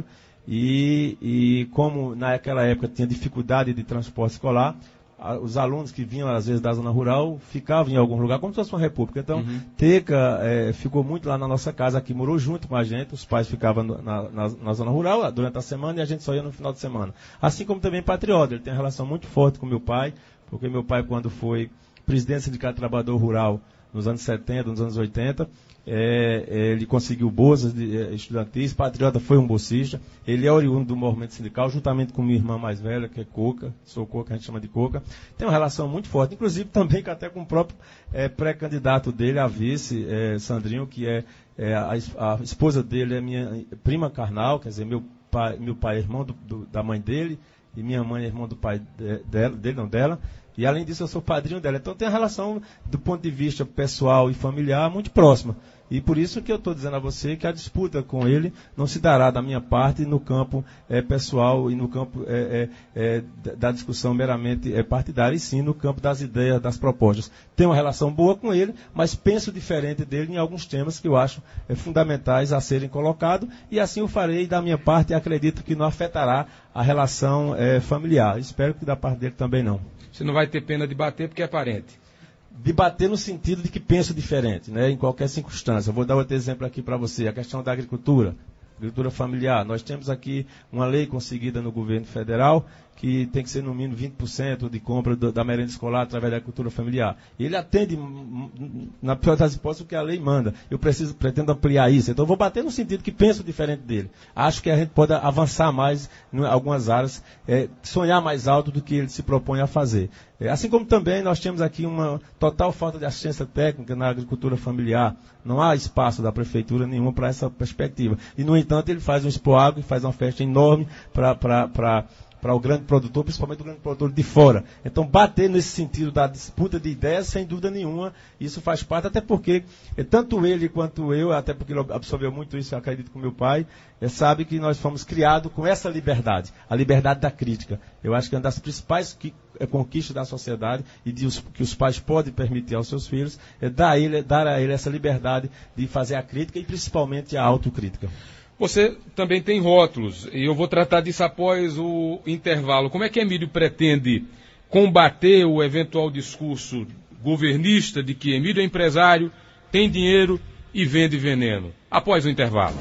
Speaker 2: e, e como naquela época tinha dificuldade de transporte escolar, os alunos que vinham, às vezes, da zona rural, ficavam em algum lugar, como se fosse uma república. Então, uhum. Teca é, ficou muito lá na nossa casa, aqui morou junto com a gente, os pais ficavam na, na, na zona rural durante a semana e a gente só ia no final de semana. Assim como também Patriota, ele tem uma relação muito forte com meu pai, porque meu pai, quando foi presidente do Sindicato Trabalhador Rural, nos anos setenta, nos anos oitenta, é, é, ele conseguiu bolsas de, é, estudantis, Patriota foi um bolsista, ele é oriundo do movimento sindical, juntamente com minha irmã mais velha, que é Coca, sou Coca, a gente chama de Coca, tem uma relação muito forte, inclusive também até com o próprio é, pré-candidato dele, a vice, é, Sandrinho, que é, é a, a esposa dele, é minha prima carnal, quer dizer, meu pai, meu pai é irmão do, do, da mãe dele, e minha mãe é irmã do pai de, dela, dele, não dela. E, além disso, eu sou padrinho dela. Então, tem uma relação, do ponto de vista pessoal e familiar, muito próxima. E por isso que eu estou dizendo a você que a disputa com ele não se dará da minha parte no campo é, pessoal e no campo é, é, é, da discussão meramente é, partidária, e sim no campo das ideias, das propostas. Tenho uma relação boa com ele, mas penso diferente dele em alguns temas que eu acho é, fundamentais a serem colocados, e assim eu farei da minha parte, e acredito que não afetará a relação é, familiar. Espero que da parte dele também não.
Speaker 1: Você não vai ter pena de bater porque é parente?
Speaker 2: Debater no sentido de que penso diferente, né, em qualquer circunstância. Eu vou dar outro exemplo aqui para você, a questão da agricultura, agricultura familiar. Nós temos aqui uma lei conseguida no governo federal que tem que ser no mínimo vinte por cento de compra do, da merenda escolar através da agricultura familiar. Ele atende, na pior das hipóteses, o que a lei manda. Eu preciso, pretendo ampliar isso. Então, eu vou bater no sentido que penso diferente dele. Acho que a gente pode avançar mais em algumas áreas, é, sonhar mais alto do que ele se propõe a fazer. É, assim como também nós temos aqui uma total falta de assistência técnica na agricultura familiar. Não há espaço da prefeitura nenhuma para essa perspectiva. E, no entanto, ele faz um Expoagro e faz uma festa enorme para... para o grande produtor, principalmente o grande produtor de fora. Então, bater nesse sentido da disputa de ideias, sem dúvida nenhuma, isso faz parte, até porque, é, tanto ele quanto eu, até porque ele absorveu muito isso, eu acredito, com meu pai, é, sabe que nós fomos criados com essa liberdade, a liberdade da crítica. Eu acho que é uma das principais que, é, conquistas da sociedade e de os, que os pais podem permitir aos seus filhos, é dar a ele, dar a ele essa liberdade de fazer a crítica e, principalmente, a autocrítica.
Speaker 1: Você também tem rótulos, e eu vou tratar disso após o intervalo. Como é que Emílio pretende combater o eventual discurso governista de que Emílio é empresário, tem dinheiro e vende veneno? Após o intervalo.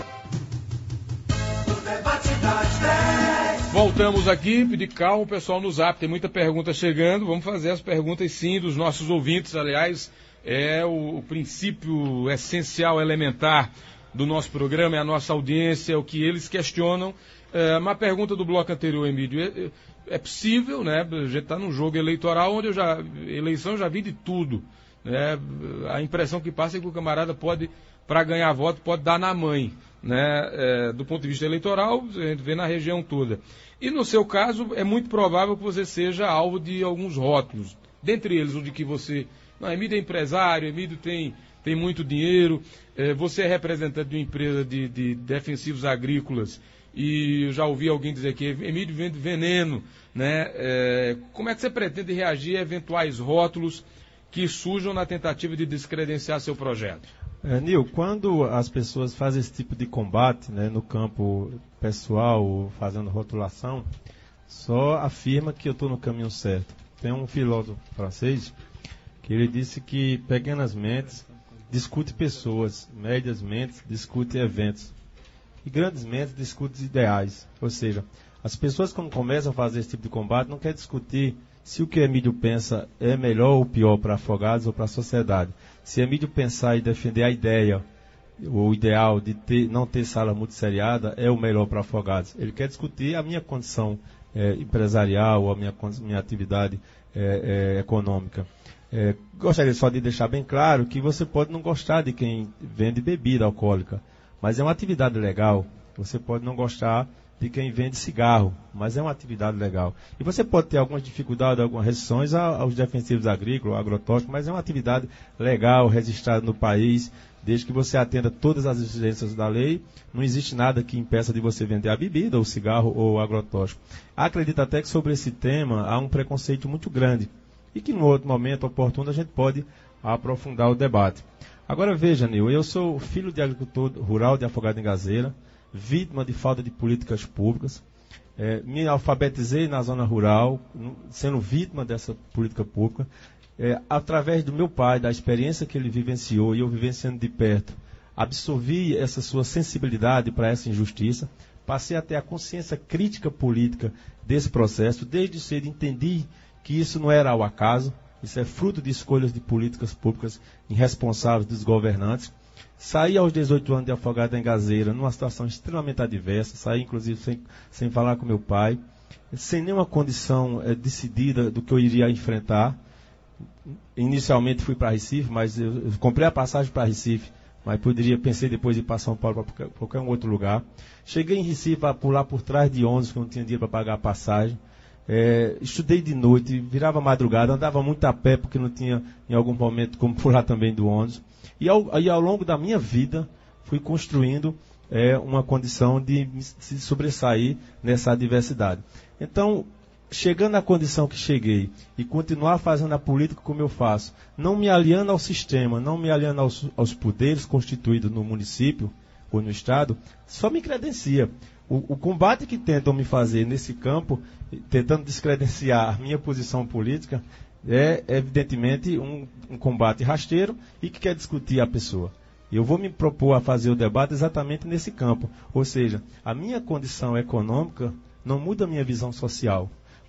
Speaker 1: Voltamos aqui, pedir calma o pessoal no Zap, tem muita pergunta chegando, vamos fazer as perguntas sim dos nossos ouvintes, aliás, é o, o princípio essencial, elementar do nosso programa, é a nossa audiência, é o que eles questionam. É, uma pergunta do bloco anterior, Emílio, é, é possível, né? A gente está num jogo eleitoral onde eu já, eleição eu já vi de tudo, né? A impressão que passa é que o camarada pode, para ganhar voto, pode dar na mãe, né? É, do ponto de vista eleitoral, a gente vê na região toda. E no seu caso, é muito provável que você seja alvo de alguns rótulos, dentre eles o de que você, não, Emílio é empresário, Emílio tem... tem muito dinheiro, eh, você é representante de uma empresa de, de defensivos agrícolas e eu já ouvi alguém dizer que Emílio vende veneno, né? Eh, como é que você pretende reagir a eventuais rótulos que surjam na tentativa de descredenciar seu projeto?
Speaker 2: É, Nil, quando as pessoas fazem esse tipo de combate, né, no campo pessoal, fazendo rotulação, só afirma que eu estou no caminho certo. Tem um filósofo francês que ele disse que pequenas mentes discute pessoas, médias mentes discute eventos e grandes mentes discute ideais. Ou seja, as pessoas quando começam a fazer esse tipo de combate não querem discutir se o que Emílio pensa é melhor ou pior para Afogados ou para a sociedade. Se Emílio pensar e defender a ideia, o ideal de ter, não ter sala multisseriada é o melhor para Afogados. Ele quer discutir a minha condição é, empresarial ou a minha, minha atividade é, é, econômica. É, gostaria só de deixar bem claro que você pode não gostar de quem vende bebida alcoólica, mas é uma atividade legal. Você pode não gostar de quem vende cigarro, mas é uma atividade legal. E você pode ter algumas dificuldades, algumas restrições aos defensivos agrícolas, agrotóxicos, mas é uma atividade legal, registrada no país, desde que você atenda todas as exigências da lei. Não existe nada que impeça de você vender a bebida, ou cigarro, ou agrotóxico. Acredito até que sobre esse tema há um preconceito muito grande, e que no outro momento oportuno a gente pode aprofundar o debate. Agora veja, Nil, eu sou filho de agricultor rural de Afogados da Engazeira, vítima de falta de políticas públicas, é, me alfabetizei na zona rural, sendo vítima dessa política pública, é, através do meu pai, da experiência que ele vivenciou e eu vivenciando de perto, absorvi essa sua sensibilidade para essa injustiça, passei a ter a consciência crítica política desse processo, desde cedo entendi que isso não era ao acaso, isso é fruto de escolhas de políticas públicas irresponsáveis dos governantes. Saí aos dezoito anos de Afogados da Engazeira numa situação extremamente adversa, saí inclusive sem, sem falar com meu pai, sem nenhuma condição é, decidida do que eu iria enfrentar. Inicialmente fui para Recife, mas eu, eu comprei a passagem para Recife, mas poderia, pensei depois de ir para São Paulo, para qualquer um outro lugar. Cheguei em Recife para pular por trás de ônibus, que eu não tinha dinheiro para pagar a passagem. É, estudei de noite, virava madrugada, andava muito a pé porque não tinha em algum momento como pular também do ônibus. E ao, e ao longo da minha vida fui construindo é, uma condição de se sobressair nessa adversidade. Então, chegando à condição que cheguei e continuar fazendo a política como eu faço, não me aliando ao sistema, não me aliando aos, aos poderes constituídos no município ou no estado, só me credencia. O, o combate que tentam me fazer nesse campo, tentando descredenciar a minha posição política, é evidentemente um, um combate rasteiro e que quer discutir a pessoa. Eu vou me propor a fazer o debate exatamente nesse campo. Ou seja, a minha condição econômica não muda a minha visão social.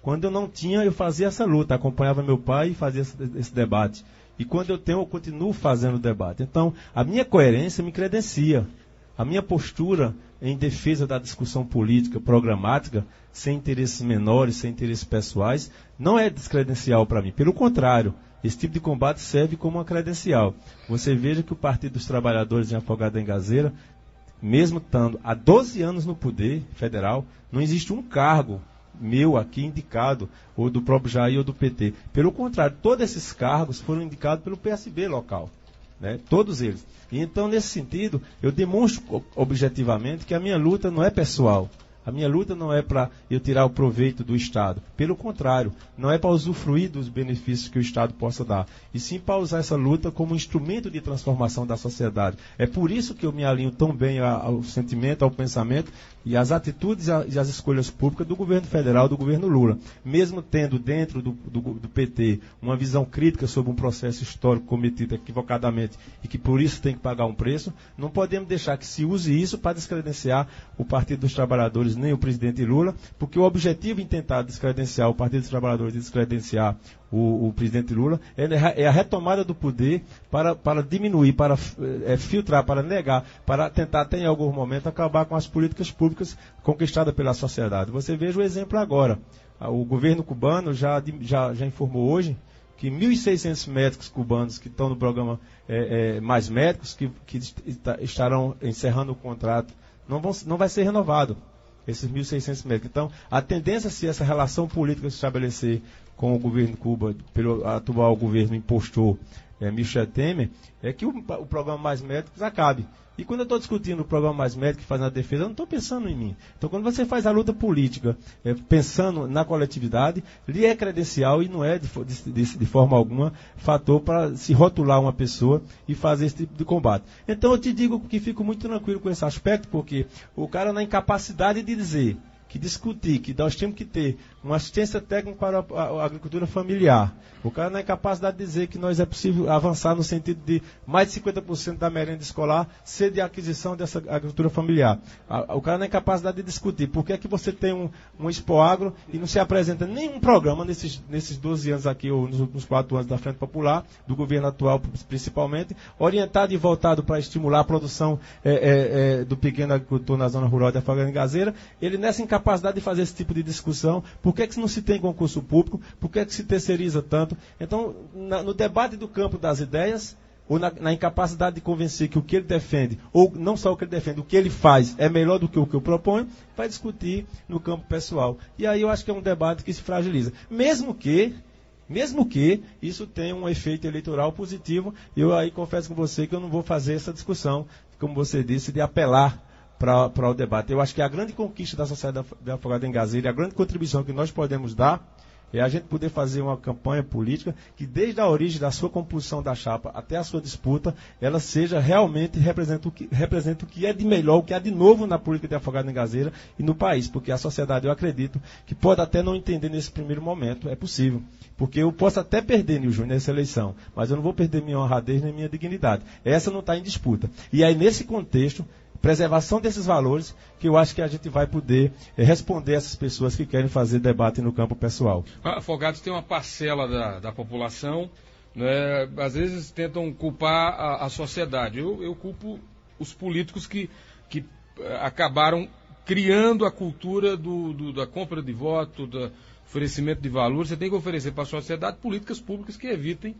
Speaker 2: Quando eu não tinha, eu fazia essa luta, acompanhava meu pai e fazia esse, esse debate. E quando eu tenho, eu continuo fazendo o debate. Então, a minha coerência me credencia. A minha postura em defesa da discussão política, programática, sem interesses menores, sem interesses pessoais, não é descredencial para mim. Pelo contrário, esse tipo de combate serve como uma credencial. Você veja que o Partido dos Trabalhadores em Afogados da Engazeira, mesmo estando há doze anos no poder federal, não existe um cargo meu aqui indicado, ou do próprio Jair ou do P T. Pelo contrário, todos esses cargos foram indicados pelo P S B local. Né? Todos eles. E então, nesse sentido, eu demonstro objetivamente que a minha luta não é pessoal. A minha luta não é para eu tirar o proveito do Estado. Pelo contrário, não é para usufruir dos benefícios que o Estado possa dar. E sim para usar essa luta como instrumento de transformação da sociedade. É por isso que eu me alinho tão bem ao sentimento, ao pensamento e às atitudes e às escolhas públicas do governo federal, do governo Lula. Mesmo tendo dentro do, do, do P T uma visão crítica sobre um processo histórico cometido equivocadamente e que por isso tem que pagar um preço, não podemos deixar que se use isso para descredenciar o Partido dos Trabalhadores nem o presidente Lula, porque o objetivo em tentar descredenciar o Partido dos Trabalhadores e descredenciar o, o presidente Lula é, é a retomada do poder para, para diminuir, para é, filtrar, para negar, para tentar até em algum momento acabar com as políticas públicas conquistadas pela sociedade. Você veja o exemplo agora. O governo cubano já, já, já informou hoje que mil e seiscentos médicos cubanos que estão no programa é, é, Mais Médicos, que, que estarão encerrando o contrato, não, vão, não vai ser renovado. Esses mil e seiscentos médicos. Então, a tendência, se essa relação política se estabelecer com o governo de Cuba, pelo atual governo impostor é, Michel Temer, é que o, o programa Mais Médicos acabe. E quando eu estou discutindo o programa Mais Médicos e fazendo a defesa, eu não estou pensando em mim. Então, quando você faz a luta política é, pensando na coletividade, lhe é credencial e não é, de, de, de forma alguma, fator para se rotular uma pessoa e fazer esse tipo de combate. Então, eu te digo que fico muito tranquilo com esse aspecto, porque o cara na incapacidade de dizer que discutir, que nós temos que ter uma assistência técnica para a, a, a agricultura familiar. O cara na incapacidade de dizer que nós é possível avançar no sentido de mais de cinquenta por cento da merenda escolar ser de aquisição dessa agricultura familiar. A, o cara na incapacidade de discutir por que é que você tem um, um Expoagro e não se apresenta nenhum programa nesses, nesses doze anos aqui, ou nos últimos quatro anos da Frente Popular, do governo atual principalmente, orientado e voltado para estimular a produção é, é, é, do pequeno agricultor na zona rural de Afogados da Engazeira. Ele nessa incapacidade de fazer esse tipo de discussão, por que é que não se tem concurso público, por que é que se terceiriza tanto? Então, na, no debate do campo das ideias, ou na, na incapacidade de convencer que o que ele defende, ou não só o que ele defende, o que ele faz é melhor do que o que eu proponho, vai discutir no campo pessoal. E aí eu acho que é um debate que se fragiliza. Mesmo que, mesmo que isso tenha um efeito eleitoral positivo, eu aí confesso com você que eu não vou fazer essa discussão, como você disse, de apelar para o debate. Eu acho que a grande conquista da sociedade de Afogados da Engazeira, a grande contribuição que nós podemos dar, é a gente poder fazer uma campanha política que desde a origem da sua composição da chapa até a sua disputa, ela seja realmente, representa o que, representa o que é de melhor, o que há de novo na política de Afogados da Engazeira e no país, porque a sociedade, eu acredito, que pode até não entender nesse primeiro momento, é possível, porque eu posso até perder, Nil Júnior, nessa eleição, mas eu não vou perder minha honradez nem minha dignidade. Essa não está em disputa. E aí, nesse contexto, preservação desses valores, que eu acho que a gente vai poder é, responder a essas pessoas que querem fazer debate no campo pessoal.
Speaker 1: Afogados tem uma parcela da, da população, né, às vezes tentam culpar a, a sociedade. Eu, eu culpo os políticos que, que acabaram criando a cultura do, do, da compra de voto, do oferecimento de valores. Você tem que oferecer para a sociedade políticas públicas que evitem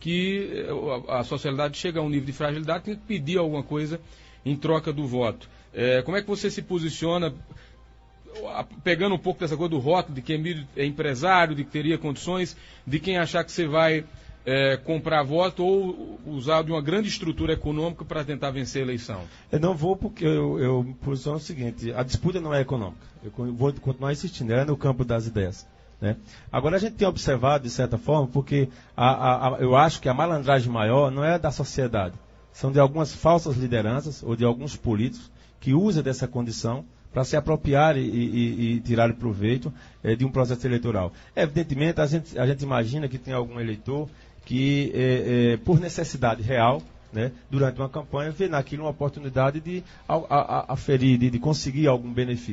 Speaker 1: que a, a sociedade chegue a um nível de fragilidade, tem que pedir alguma coisa em troca do voto. É, como é que você se posiciona, pegando um pouco dessa coisa do rótulo, de quem é empresário, de que teria condições, de quem achar que você vai é, comprar voto ou usar de uma grande estrutura econômica para tentar vencer a eleição?
Speaker 2: Eu não vou, porque eu, eu me posiciono o seguinte: a disputa não é econômica. Eu vou continuar insistindo, ela é no campo das ideias. Né? Agora, a gente tem observado, de certa forma, porque a, a, a, eu acho que a malandragem maior não é da sociedade. São de algumas falsas lideranças ou de alguns políticos que usam dessa condição para se apropriar e, e, e tirar proveito é, de um processo eleitoral. Evidentemente, a gente, a gente imagina que tem algum eleitor que, é, é, por necessidade real, né, durante uma campanha, vê naquilo uma oportunidade de a, a, aferir, de, de conseguir algum benefício.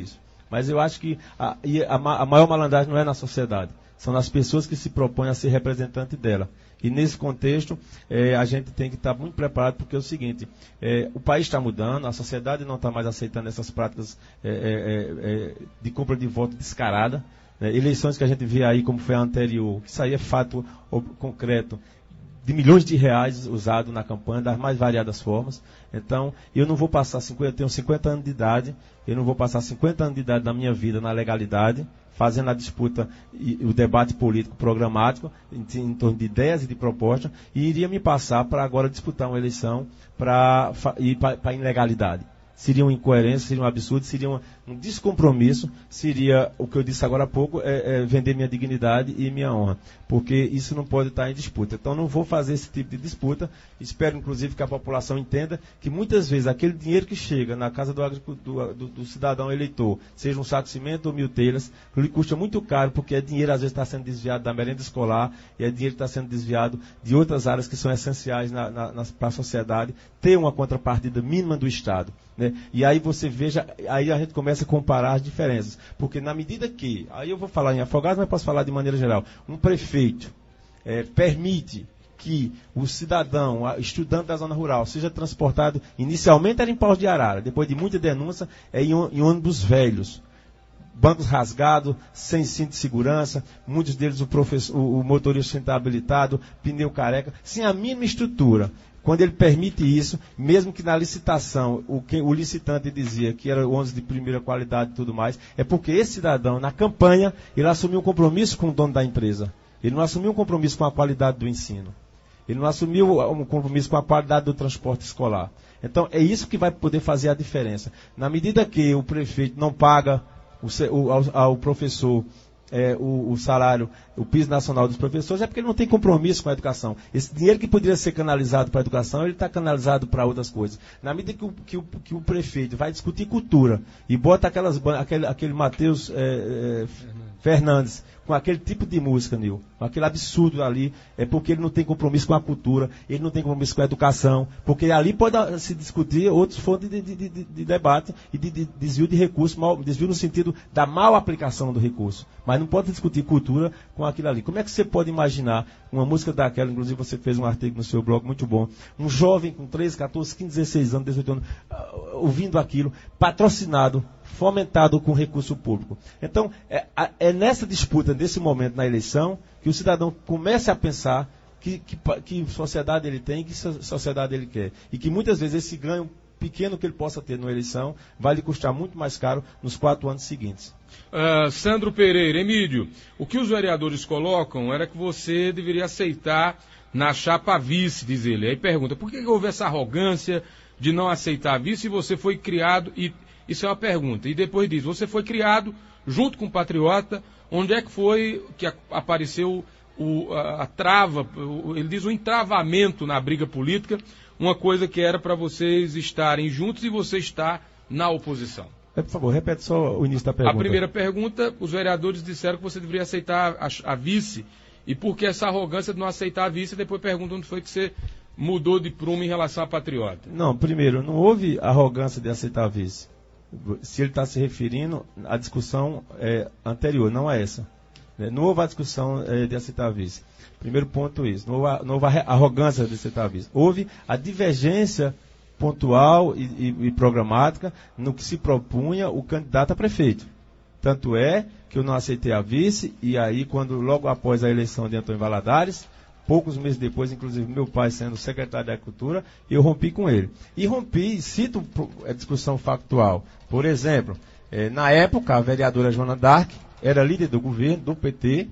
Speaker 2: Mas eu acho que a, a, a maior malandragem não é na sociedade, são nas pessoas que se propõem a ser representante dela. E nesse contexto, eh, a gente tem que estar muito preparado, porque é o seguinte, eh, o país está mudando, a sociedade não está mais aceitando essas práticas eh, eh, eh, de compra de voto descarada, né? Eleições que a gente vê aí, como foi a anterior, que isso aí é fato concreto, de milhões de reais usados na campanha, das mais variadas formas. Então, eu não vou passar cinquenta, eu tenho cinquenta anos de idade, eu não vou passar cinquenta anos de idade da minha vida na legalidade, fazendo a disputa e o debate político programático em, em torno de ideias e de propostas, e iria me passar para agora disputar uma eleição para ir para a ilegalidade. Seria uma incoerência, seria um absurdo, seria uma, um descompromisso, seria, o que eu disse agora há pouco, é, é vender minha dignidade e minha honra, porque isso não pode estar em disputa. Então não vou fazer esse tipo de disputa, espero inclusive que a população entenda que muitas vezes aquele dinheiro que chega na casa do, do, do, do cidadão eleitor, seja um saco de cimento ou mil telhas, lhe custa muito caro, porque é dinheiro às vezes está sendo desviado da merenda escolar, e é dinheiro que está sendo desviado de outras áreas que são essenciais na, na, na, para a sociedade, ter uma contrapartida mínima do Estado. Né? E aí você veja, aí a gente começa a comparar as diferenças, porque na medida que, aí eu vou falar em Afogados, mas posso falar de maneira geral, um prefeito é, permite que o cidadão, estudante da zona rural, seja transportado, inicialmente era em Paus de Arara, depois de muita denúncia, é em, em ônibus velhos, bancos rasgados, sem cinto de segurança, muitos deles o, professor, o, o motorista sem estar habilitado, pneu careca, sem a mínima estrutura. Quando ele permite isso, mesmo que na licitação o, que, o licitante dizia que era ônibus de primeira qualidade e tudo mais, é porque esse cidadão, na campanha, ele assumiu um compromisso com o dono da empresa. Ele não assumiu um compromisso com a qualidade do ensino. Ele não assumiu um compromisso com a qualidade do transporte escolar. Então, é isso que vai poder fazer a diferença. Na medida que o prefeito não paga o, o, ao, ao professor É, o, o salário, o piso nacional dos professores, é porque ele não tem compromisso com a educação. Esse dinheiro que poderia ser canalizado para a educação, ele está canalizado para outras coisas. Na medida que o, que, o, que o prefeito vai discutir cultura e bota aquelas, aquele, aquele Matheus é, é, Fernandes com aquele tipo de música, Nil, com aquele absurdo ali, é porque ele não tem compromisso com a cultura, ele não tem compromisso com a educação, porque ali pode se discutir outros fontes de, de, de, de debate e de, de desvio de recursos, mal, desvio no sentido da mal aplicação do recurso. Mas não pode discutir cultura com aquilo ali. Como é que você pode imaginar uma música daquela, inclusive você fez um artigo no seu blog muito bom, um jovem com treze, catorze, quinze, dezesseis anos, dezoito anos, ouvindo aquilo, patrocinado, fomentado com recurso público. Então, é, é nessa disputa, nesse momento na eleição, que o cidadão comece a pensar que, que, que sociedade ele tem, que sociedade ele quer. E que muitas vezes esse ganho pequeno que ele possa ter na eleição vai lhe custar muito mais caro nos quatro anos seguintes.
Speaker 1: Uh, Sandro Pereira, Emílio, o que os vereadores colocam era que você deveria aceitar na chapa vice, diz ele. Aí pergunta, por que houve essa arrogância de não aceitar a vice se você foi criado, e isso é uma pergunta, e depois diz, você foi criado junto com o Patriota, onde é que foi que a, apareceu o, a, a trava, o, ele diz o entravamento na briga política, uma coisa que era para vocês estarem juntos e você está na oposição?
Speaker 2: Por favor, repete só o início da pergunta.
Speaker 1: A primeira pergunta, os vereadores disseram que você deveria aceitar a, a vice, e por que essa arrogância de não aceitar a vice, e depois pergunta onde foi que você mudou de prumo em relação à Patriota.
Speaker 2: Não, primeiro, não houve arrogância de aceitar a vice. Se ele está se referindo à discussão é, anterior, não a essa. Não houve a discussão é, de aceitar a vice. Primeiro ponto isso, não houve, não houve a arrogância de aceitar a vice. Houve a divergência pontual e, e, e programática no que se propunha o candidato a prefeito. Tanto é que eu não aceitei a vice, e aí quando logo após a eleição de Antônio Valadares, poucos meses depois, inclusive meu pai sendo secretário da Agricultura, eu rompi com ele. E rompi, cito a discussão factual. Por exemplo, eh, na época a vereadora Joana Dark era líder do governo, do P T,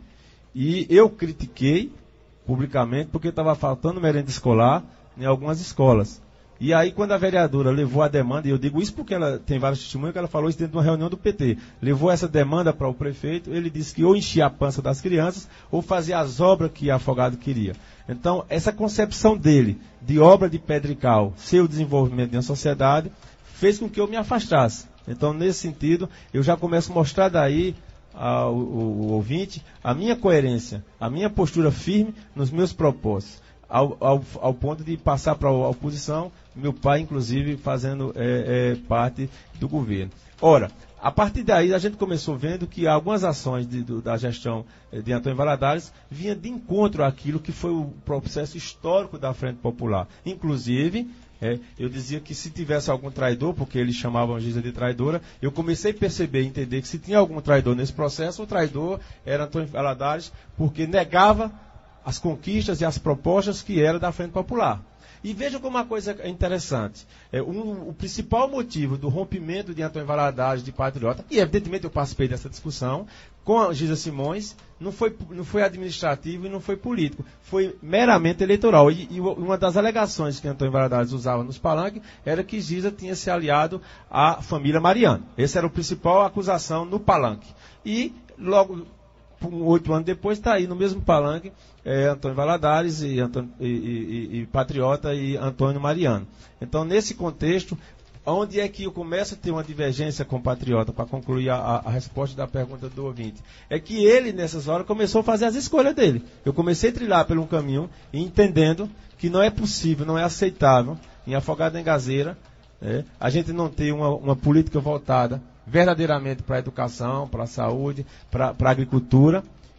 Speaker 2: e eu critiquei publicamente porque estava faltando merenda escolar em algumas escolas. E aí, quando a vereadora levou a demanda, e eu digo isso porque ela tem vários testemunhos, que ela falou isso dentro de uma reunião do P T, levou essa demanda para o prefeito, ele disse que ou enchia a pança das crianças, ou fazia as obras que Afogado queria. Então, essa concepção dele, de obra de pedra e cal, ser o desenvolvimento de uma sociedade, fez com que eu me afastasse. Então, nesse sentido, eu já começo a mostrar daí ao, ao, ao ouvinte a minha coerência, a minha postura firme nos meus propósitos. ao, ao, ao ponto de passar para a oposição, meu pai, inclusive, fazendo é, é, parte do governo. Ora, a partir daí, a gente começou vendo que algumas ações de, do, da gestão de Antônio Valadares vinham de encontro àquilo que foi o processo histórico da Frente Popular. Inclusive, é, eu dizia que se tivesse algum traidor, porque eles chamavam a Giza de traidora, eu comecei a perceber e entender que se tinha algum traidor nesse processo, o traidor era Antônio Valadares, porque negava as conquistas e as propostas que eram da Frente Popular. E veja como uma coisa interessante. É, um, o principal motivo do rompimento de Antônio Valadares de Patriota, e evidentemente eu participei dessa discussão, com a Giza Simões, não foi, não foi administrativo e não foi político, foi meramente eleitoral. E, e uma das alegações que Antônio Valadares usava nos palanques era que Giza tinha se aliado à família Mariano. Essa era a principal acusação no palanque. E logo, oito anos depois, está aí no mesmo palanque, É, Antônio Valadares e, Antônio, e, e, e Patriota e Antônio Mariano. Então, nesse contexto, onde é que eu começo a ter uma divergência com o Patriota, para concluir a, a, a resposta da pergunta do ouvinte, é que ele, nessas horas, começou a fazer as escolhas dele. Eu comecei a trilhar por um caminho, entendendo que não é possível, não é aceitável, em Afogado da Engazeira, é, a gente não ter uma, uma política voltada verdadeiramente para a educação, para a saúde, para a agricultura,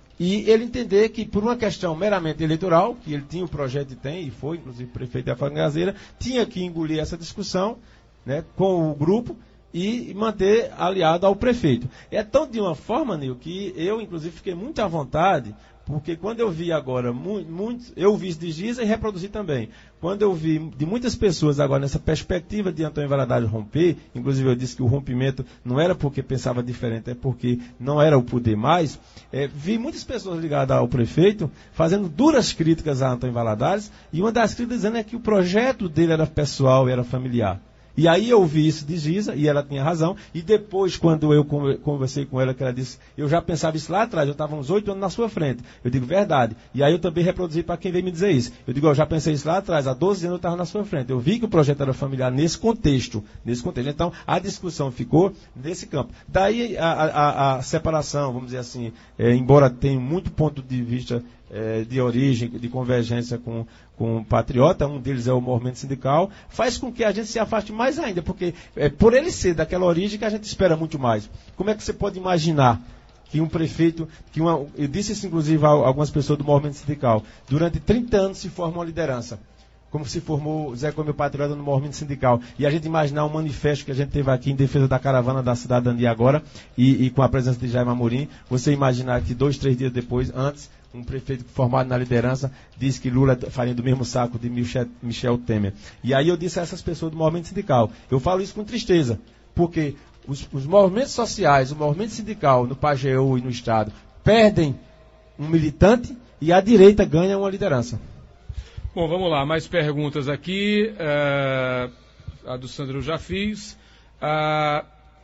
Speaker 2: e ele entender que, por uma questão meramente eleitoral, que ele tinha o projeto e tem, e foi, inclusive, prefeito da Afogado da Engazeira, tinha que engolir essa discussão, né, com o grupo e manter aliado ao prefeito. É tão de uma forma, Nil, que eu, inclusive, fiquei muito à vontade, porque quando eu vi agora, muito, muito, eu vi isso de Giza e reproduzi também. Quando eu vi de muitas pessoas agora nessa perspectiva de Antônio Valadares romper, inclusive eu disse que o rompimento não era porque pensava diferente, é porque não era o poder mais, é, vi muitas pessoas ligadas ao prefeito fazendo duras críticas a Antônio Valadares, e uma das críticas dizendo é que o projeto dele era pessoal, era familiar. E aí eu ouvi isso de Giza, e ela tinha razão, e depois, quando eu conversei com ela, que ela disse, eu já pensava isso lá atrás, eu estava uns oito anos na sua frente. Eu digo, verdade. E aí eu também reproduzi para quem veio me dizer isso. Eu digo, eu já pensei isso lá atrás, há doze anos eu estava na sua frente. Eu vi que o projeto era familiar nesse contexto, nesse contexto. Então, a discussão ficou nesse campo. Daí a, a, a separação, vamos dizer assim, é, embora tenha muito ponto de vista é, de origem, de convergência com, com o Patriota, um deles é o movimento sindical, faz com que a gente se afaste mais ainda, porque é por ele ser daquela origem que a gente espera muito mais. Como é que você pode imaginar que um prefeito, que uma, eu disse isso inclusive a algumas pessoas do movimento sindical, durante trinta anos se forma uma liderança, como se formou Zé Comeu Patriota no movimento sindical, e a gente imaginar um manifesto que a gente teve aqui em defesa da caravana da cidadania agora, e, e com a presença de Jaime Amorim, você imaginar que dois, três dias depois, antes, um prefeito formado na liderança disse que Lula faria do mesmo saco de Michel, Michel Temer. E aí eu disse a essas pessoas do movimento sindical, eu falo isso com tristeza, porque os, os movimentos sociais, o movimento sindical no Pajeú e no Estado, perdem um militante e a direita ganha uma liderança.
Speaker 1: Bom, vamos lá, mais perguntas aqui. Uh, a do Sandro eu já fiz. Uh,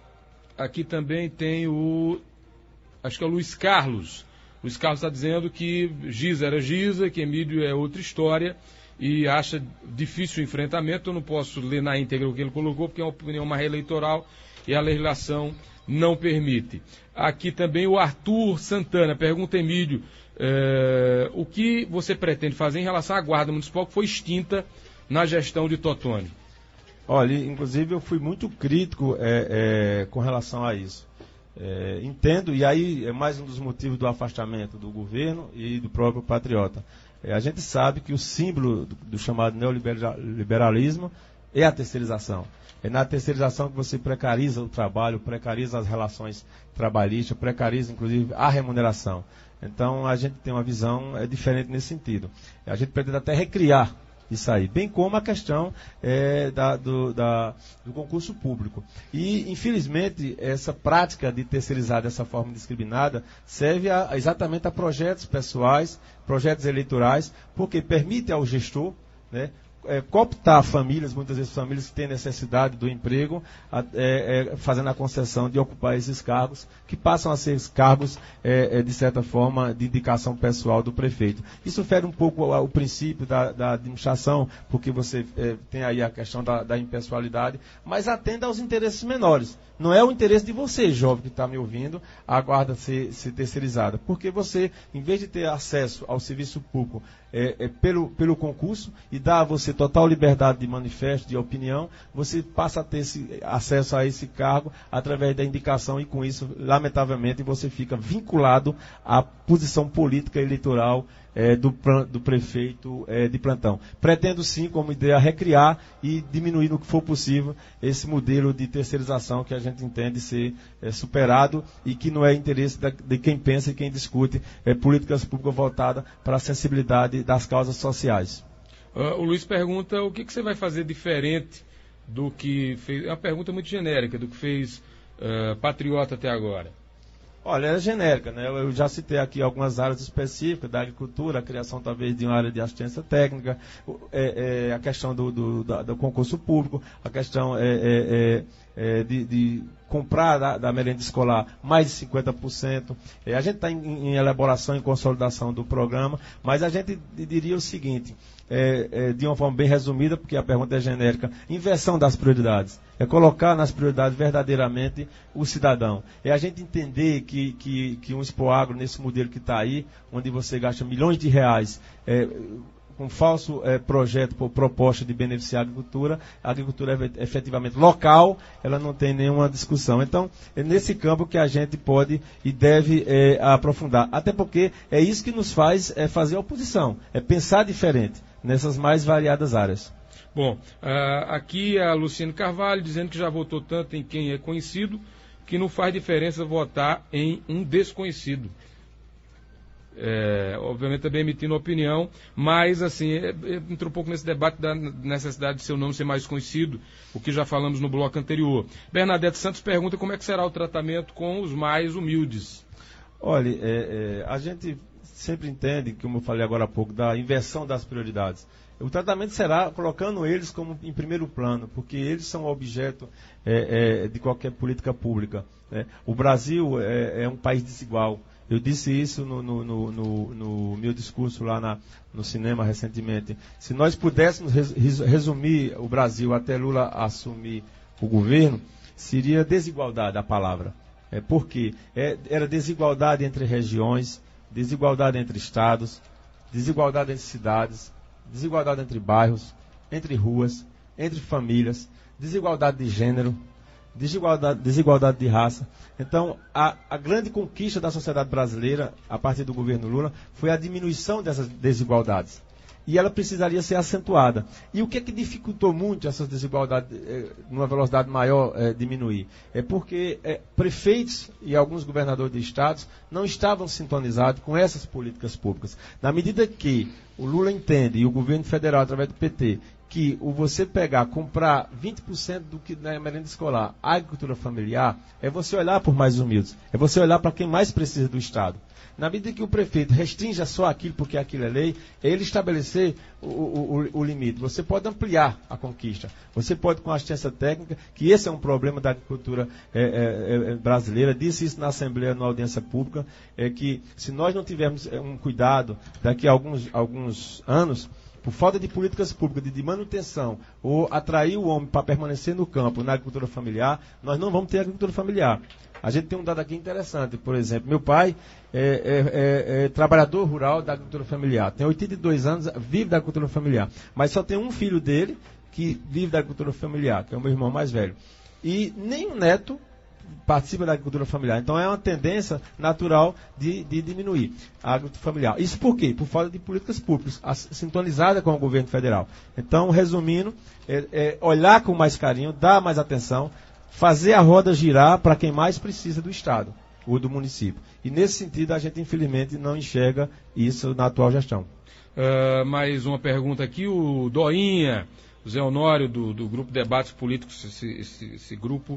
Speaker 1: aqui também tem o... Acho que é o Luiz Carlos. Luiz Carlos está dizendo que Giza era Giza, que Emílio é outra história, e acha difícil o enfrentamento. Eu não posso ler na íntegra o que ele colocou, porque é uma opinião mais eleitoral e a legislação não permite. Aqui também o Arthur Santana pergunta, Emílio, é, o que você pretende fazer em relação à Guarda Municipal que foi extinta na gestão de Totônio?
Speaker 2: Olha, inclusive eu fui muito crítico é, é, com relação a isso. É, entendo, e aí é mais um dos motivos do afastamento do governo e do próprio Patriota. É, a gente sabe que o símbolo do, do chamado neoliberalismo é a terceirização. É na terceirização que você precariza o trabalho, precariza as relações trabalhistas, precariza inclusive a remuneração. Então a gente tem uma visão é, diferente nesse sentido. A gente pretende até recriar isso aí, bem como a questão é, da, do, da, do concurso público. E, infelizmente, essa prática de terceirizar dessa forma indiscriminada serve a, exatamente a projetos pessoais, projetos eleitorais, porque permite ao gestor, né, É, cooptar famílias, muitas vezes famílias que têm necessidade do emprego, a, é, é, fazendo a concessão de ocupar esses cargos, que passam a ser cargos, é, é, de certa forma, de indicação pessoal do prefeito. Isso fere um pouco o, o princípio da, da administração, porque você é, tem aí a questão da, da impessoalidade, mas atende aos interesses menores. Não é o interesse de você, jovem, que está me ouvindo, a guarda ser, ser terceirizada. Porque você, em vez de ter acesso ao serviço público é, é, pelo, pelo concurso e dar a você total liberdade de manifesto, de opinião, você passa a ter esse, acesso a esse cargo através da indicação e, com isso, lamentavelmente, você fica vinculado à posição política eleitoral É, do, do prefeito é, de plantão. Pretendo sim, como ideia, recriar e diminuir no que for possível esse modelo de terceirização que a gente entende ser é, superado e que não é interesse da, de quem pensa e quem discute é, políticas públicas voltadas para a sensibilidade das causas sociais.
Speaker 1: Uh, o Luiz pergunta o que, que você vai fazer diferente do que fez. É uma pergunta muito genérica, do que fez uh, Patriota até agora.
Speaker 2: Olha, é genérica, né? Eu já citei aqui algumas áreas específicas da agricultura, a criação talvez de uma área de assistência técnica, é, é, a questão do, do, do, do concurso público, a questão é, é, é, de, de comprar da, da merenda escolar mais de cinquenta por cento. É, a gente está em, em elaboração e consolidação do programa, mas a gente diria o seguinte, é, é, de uma forma bem resumida, porque a pergunta é genérica, inversão das prioridades. É colocar nas prioridades verdadeiramente o cidadão. É a gente entender que, que, que um Expoagro, nesse modelo que está aí, onde você gasta milhões de reais é, com falso é, projeto por proposta de beneficiar a agricultura, a agricultura é efetivamente local, ela não tem nenhuma discussão. Então, é nesse campo que a gente pode e deve é, aprofundar. Até porque é isso que nos faz é, fazer oposição, é pensar diferente nessas mais variadas áreas.
Speaker 1: Bom, uh, aqui a Luciane Carvalho dizendo que já votou tanto em quem é conhecido que não faz diferença votar em um desconhecido. É, obviamente também emitindo opinião, mas assim, é, é, entrou um pouco nesse debate da necessidade de seu nome ser mais conhecido, o que já falamos no bloco anterior. Bernadette Santos pergunta como é que será o tratamento com os mais humildes.
Speaker 2: Olha, é, é, a gente sempre entende, como eu falei agora há pouco, da inversão das prioridades. O tratamento será colocando eles como em primeiro plano, porque eles são objeto é, é, de qualquer política pública. Né? O Brasil é, é um país desigual. Eu disse isso no, no, no, no, no meu discurso lá na, no cinema recentemente. Se nós pudéssemos res, resumir o Brasil até Lula assumir o governo, seria desigualdade a palavra. É, por quê? É, era desigualdade entre regiões, desigualdade entre estados, desigualdade entre cidades, desigualdade entre bairros, entre ruas, entre famílias, desigualdade de gênero, desigualdade, desigualdade de raça. Então, a, a grande conquista da sociedade brasileira, a partir do governo Lula, foi a diminuição dessas desigualdades. E ela precisaria ser acentuada. E o que é que dificultou muito essas desigualdades, eh, numa velocidade maior, eh, diminuir? É porque eh, prefeitos e alguns governadores de estados não estavam sintonizados com essas políticas públicas. Na medida que o Lula entende, e o governo federal, através do P T, que o você pegar, comprar vinte por cento do que na merenda escolar, a agricultura familiar, é você olhar por mais humildes, é você olhar para quem mais precisa do Estado. Na medida que o prefeito restrinja só aquilo porque aquilo é lei, é ele estabelecer o, o, o limite. Você pode ampliar a conquista. Você pode, com a assistência técnica, que esse é um problema da agricultura é, é, é, brasileira, disse isso na Assembleia, na audiência pública, é que se nós não tivermos um cuidado, daqui a alguns, alguns anos, por falta de políticas públicas de manutenção ou atrair o homem para permanecer no campo, na agricultura familiar, nós não vamos ter agricultura familiar. A gente tem um dado aqui interessante, por exemplo, meu pai é, é, é, é trabalhador rural da agricultura familiar, tem oitenta e dois anos, vive da agricultura familiar, mas só tem um filho dele que vive da agricultura familiar, que é o meu irmão mais velho. E nem o neto participa da agricultura familiar. Então é uma tendência natural de, de diminuir a agricultura familiar. Isso por quê? Por falta de políticas públicas, sintonizada com o governo federal. Então, resumindo, é, é olhar com mais carinho, dar mais atenção, fazer a roda girar para quem mais precisa do Estado ou do município. E nesse sentido, a gente infelizmente não enxerga isso na atual gestão.
Speaker 1: Uh, mais uma pergunta aqui, o Doinha, o Zé Honório do, do Grupo Debates Políticos, esse, esse, esse grupo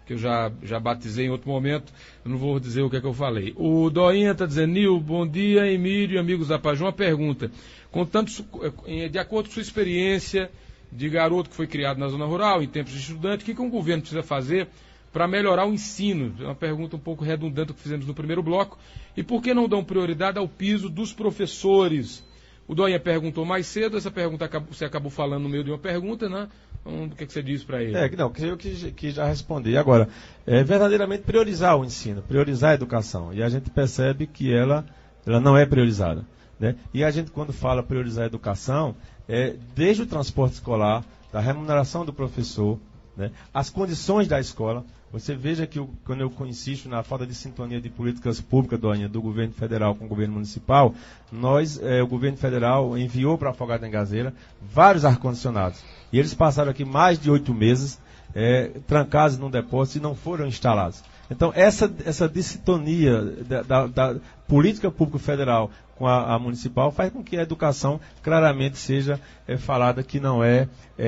Speaker 1: que eu já, já batizei em outro momento, eu não vou dizer o que é que eu falei. O Doinha está dizendo, Nil, bom dia, Emílio e amigos da Pajô, uma pergunta. Com tantos, de acordo com sua experiência de garoto que foi criado na zona rural, em tempos de estudante, o que, que um governo precisa fazer para melhorar o ensino? É uma pergunta um pouco redundante que fizemos no primeiro bloco. E por que não dão prioridade ao piso dos professores? O Doinha perguntou mais cedo, essa pergunta acabou, você acabou falando no meio de uma pergunta, né? Então, o que, é que você diz para ele?
Speaker 2: É, não, eu que, que já respondi. Agora, é verdadeiramente priorizar o ensino, priorizar a educação. E a gente percebe que ela, ela não é priorizada, né? E a gente, quando fala priorizar a educação, é desde o transporte escolar, da remuneração do professor, né, as condições da escola. Você veja que eu, quando eu insisto na falta de sintonia de políticas públicas, Doinha, do governo federal com o governo municipal, nós, é, o governo federal enviou para Afogados da Engazeira vários ar-condicionados. E eles passaram aqui mais de oito meses é, trancados num depósito e não foram instalados. Então, essa, essa dissintonia da, da, da política pública federal com a, a municipal faz com que a educação claramente seja é, falada que não é,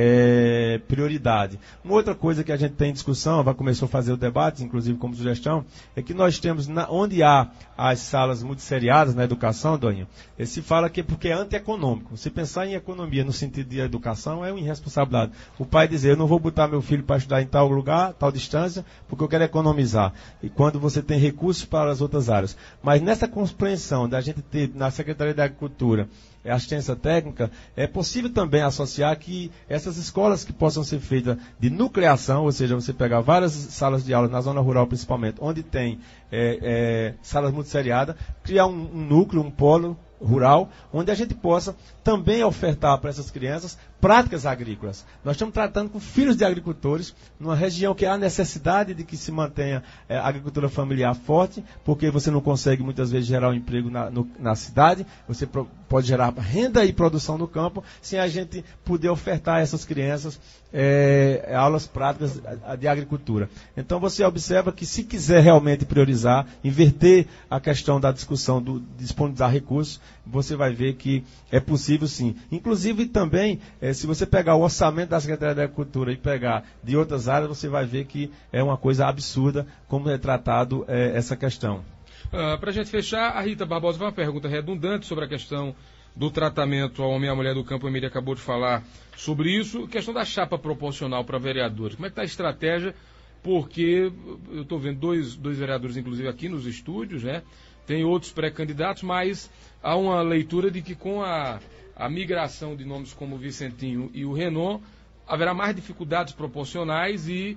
Speaker 2: é prioridade. Uma outra coisa que a gente tem em discussão, vai começar a fazer o debate, inclusive como sugestão, é que nós temos, na, onde há as salas multisseriadas na educação, Doinha, se fala que é porque é antieconômico. Se pensar em economia no sentido de educação, é uma irresponsabilidade. O pai dizer, eu não vou botar meu filho para estudar em tal lugar, tal distância, porque eu quero economizar. E quando você tem recursos para as outras áreas. Mas nessa compreensão da gente ter na Secretaria da Agricultura assistência técnica, é possível também associar que essas escolas que possam ser feitas de nucleação, ou seja, você pegar várias salas de aula na zona rural principalmente, onde tem é, é, salas multisseriadas, criar um, um núcleo, um polo rural, onde a gente possa também ofertar para essas crianças práticas agrícolas. Nós estamos tratando com filhos de agricultores, numa região que há necessidade de que se mantenha é, a agricultura familiar forte, porque você não consegue muitas vezes gerar um emprego na, no, na cidade, você pro, pode gerar renda e produção no campo, sem a gente poder ofertar a essas crianças é, aulas práticas de agricultura. Então você observa que se quiser realmente priorizar, inverter a questão da discussão do de disponibilizar recursos, você vai ver que é possível sim. Inclusive também, é, se você pegar o orçamento da Secretaria da Agricultura e pegar de outras áreas, você vai ver que é uma coisa absurda como é tratado é, essa questão.
Speaker 1: Uh, Para a gente fechar, a Rita Barbosa vai uma pergunta redundante sobre a questão do tratamento ao homem e à mulher do campo. A Emília acabou de falar sobre isso. Questão da chapa proporcional para vereadores. Como é que está a estratégia? Porque eu estou vendo dois, dois vereadores, inclusive, aqui nos estúdios, né? Tem outros pré-candidatos, mas há uma leitura de que com a, a migração de nomes como o Vicentinho e o Renan, haverá mais dificuldades proporcionais e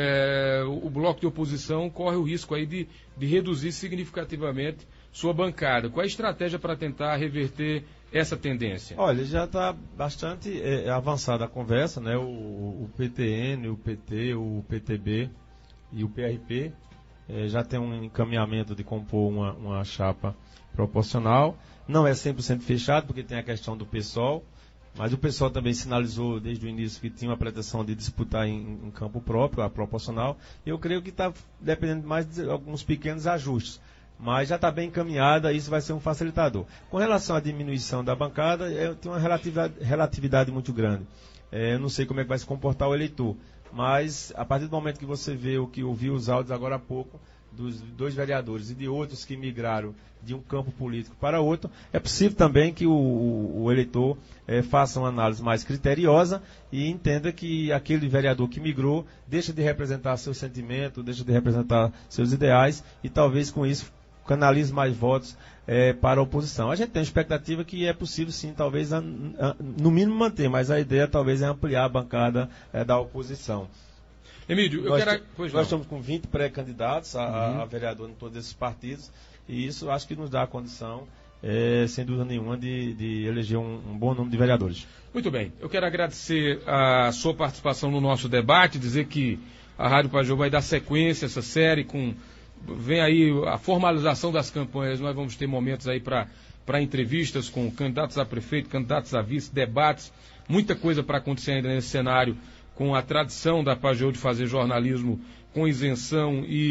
Speaker 1: é, o, o bloco de oposição corre o risco aí de, de reduzir significativamente sua bancada. Qual é a estratégia para tentar reverter essa tendência?
Speaker 2: Olha, já está bastante é, avançada a conversa, né? O, o P T N, o P T, o P T B e o P R P é, já tem um encaminhamento de compor uma, uma chapa proporcional. Não é cem por cento fechado, porque tem a questão do PSOL, mas o PSOL também sinalizou desde o início que tinha uma pretensão de disputar em, em campo próprio, a proporcional. Eu creio que está dependendo mais de alguns pequenos ajustes. Mas já está bem encaminhada, isso vai ser um facilitador. Com relação à diminuição da bancada, é, tem uma relatividade, relatividade muito grande. É, eu não sei como é que vai se comportar o eleitor, mas a partir do momento que você vê o que ouviu os áudios agora há pouco, dos dois vereadores e de outros que migraram de um campo político para outro, é possível também que o, o, o eleitor é, faça uma análise mais criteriosa e entenda que aquele vereador que migrou deixa de representar seu sentimento, deixa de representar seus ideais e talvez com isso canalize mais votos é, para a oposição. A gente tem uma expectativa que é possível sim, talvez, a, a, no mínimo manter, mas a ideia talvez é ampliar a bancada é, da oposição.
Speaker 1: Emílio, eu
Speaker 2: nós,
Speaker 1: quero... Pois
Speaker 2: nós
Speaker 1: não.
Speaker 2: estamos com vinte pré-candidatos a,
Speaker 1: uhum.
Speaker 2: a vereador em todos esses partidos e isso acho que nos dá a condição, é, sem dúvida nenhuma, de, de eleger um, um bom número de vereadores.
Speaker 1: Muito bem. Eu quero agradecer a sua participação no nosso debate, dizer que a Rádio Pajô vai dar sequência a essa série com... Vem aí a formalização das campanhas, nós vamos ter momentos aí para entrevistas com candidatos a prefeito, candidatos a vice, debates, muita coisa para acontecer ainda nesse cenário, com a tradição da Pajô de fazer jornalismo com isenção e,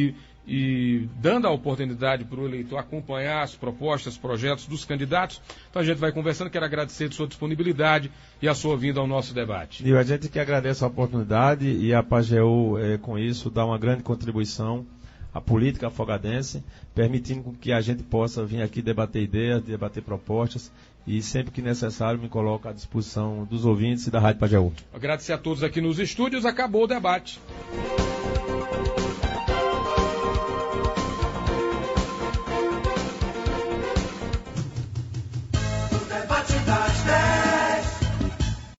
Speaker 1: e dando a oportunidade para o eleitor acompanhar as propostas, projetos dos candidatos. Então a gente vai conversando, quero agradecer a sua disponibilidade e a sua vinda ao nosso debate.
Speaker 2: E a gente que agradece a oportunidade e a Pageu, é, com isso, dá uma grande contribuição à política afogadense, permitindo que a gente possa vir aqui debater ideias, debater propostas, e sempre que necessário me coloco à disposição dos ouvintes e da Rádio Pageu.
Speaker 1: Agradecer a todos aqui nos estúdios, acabou o debate.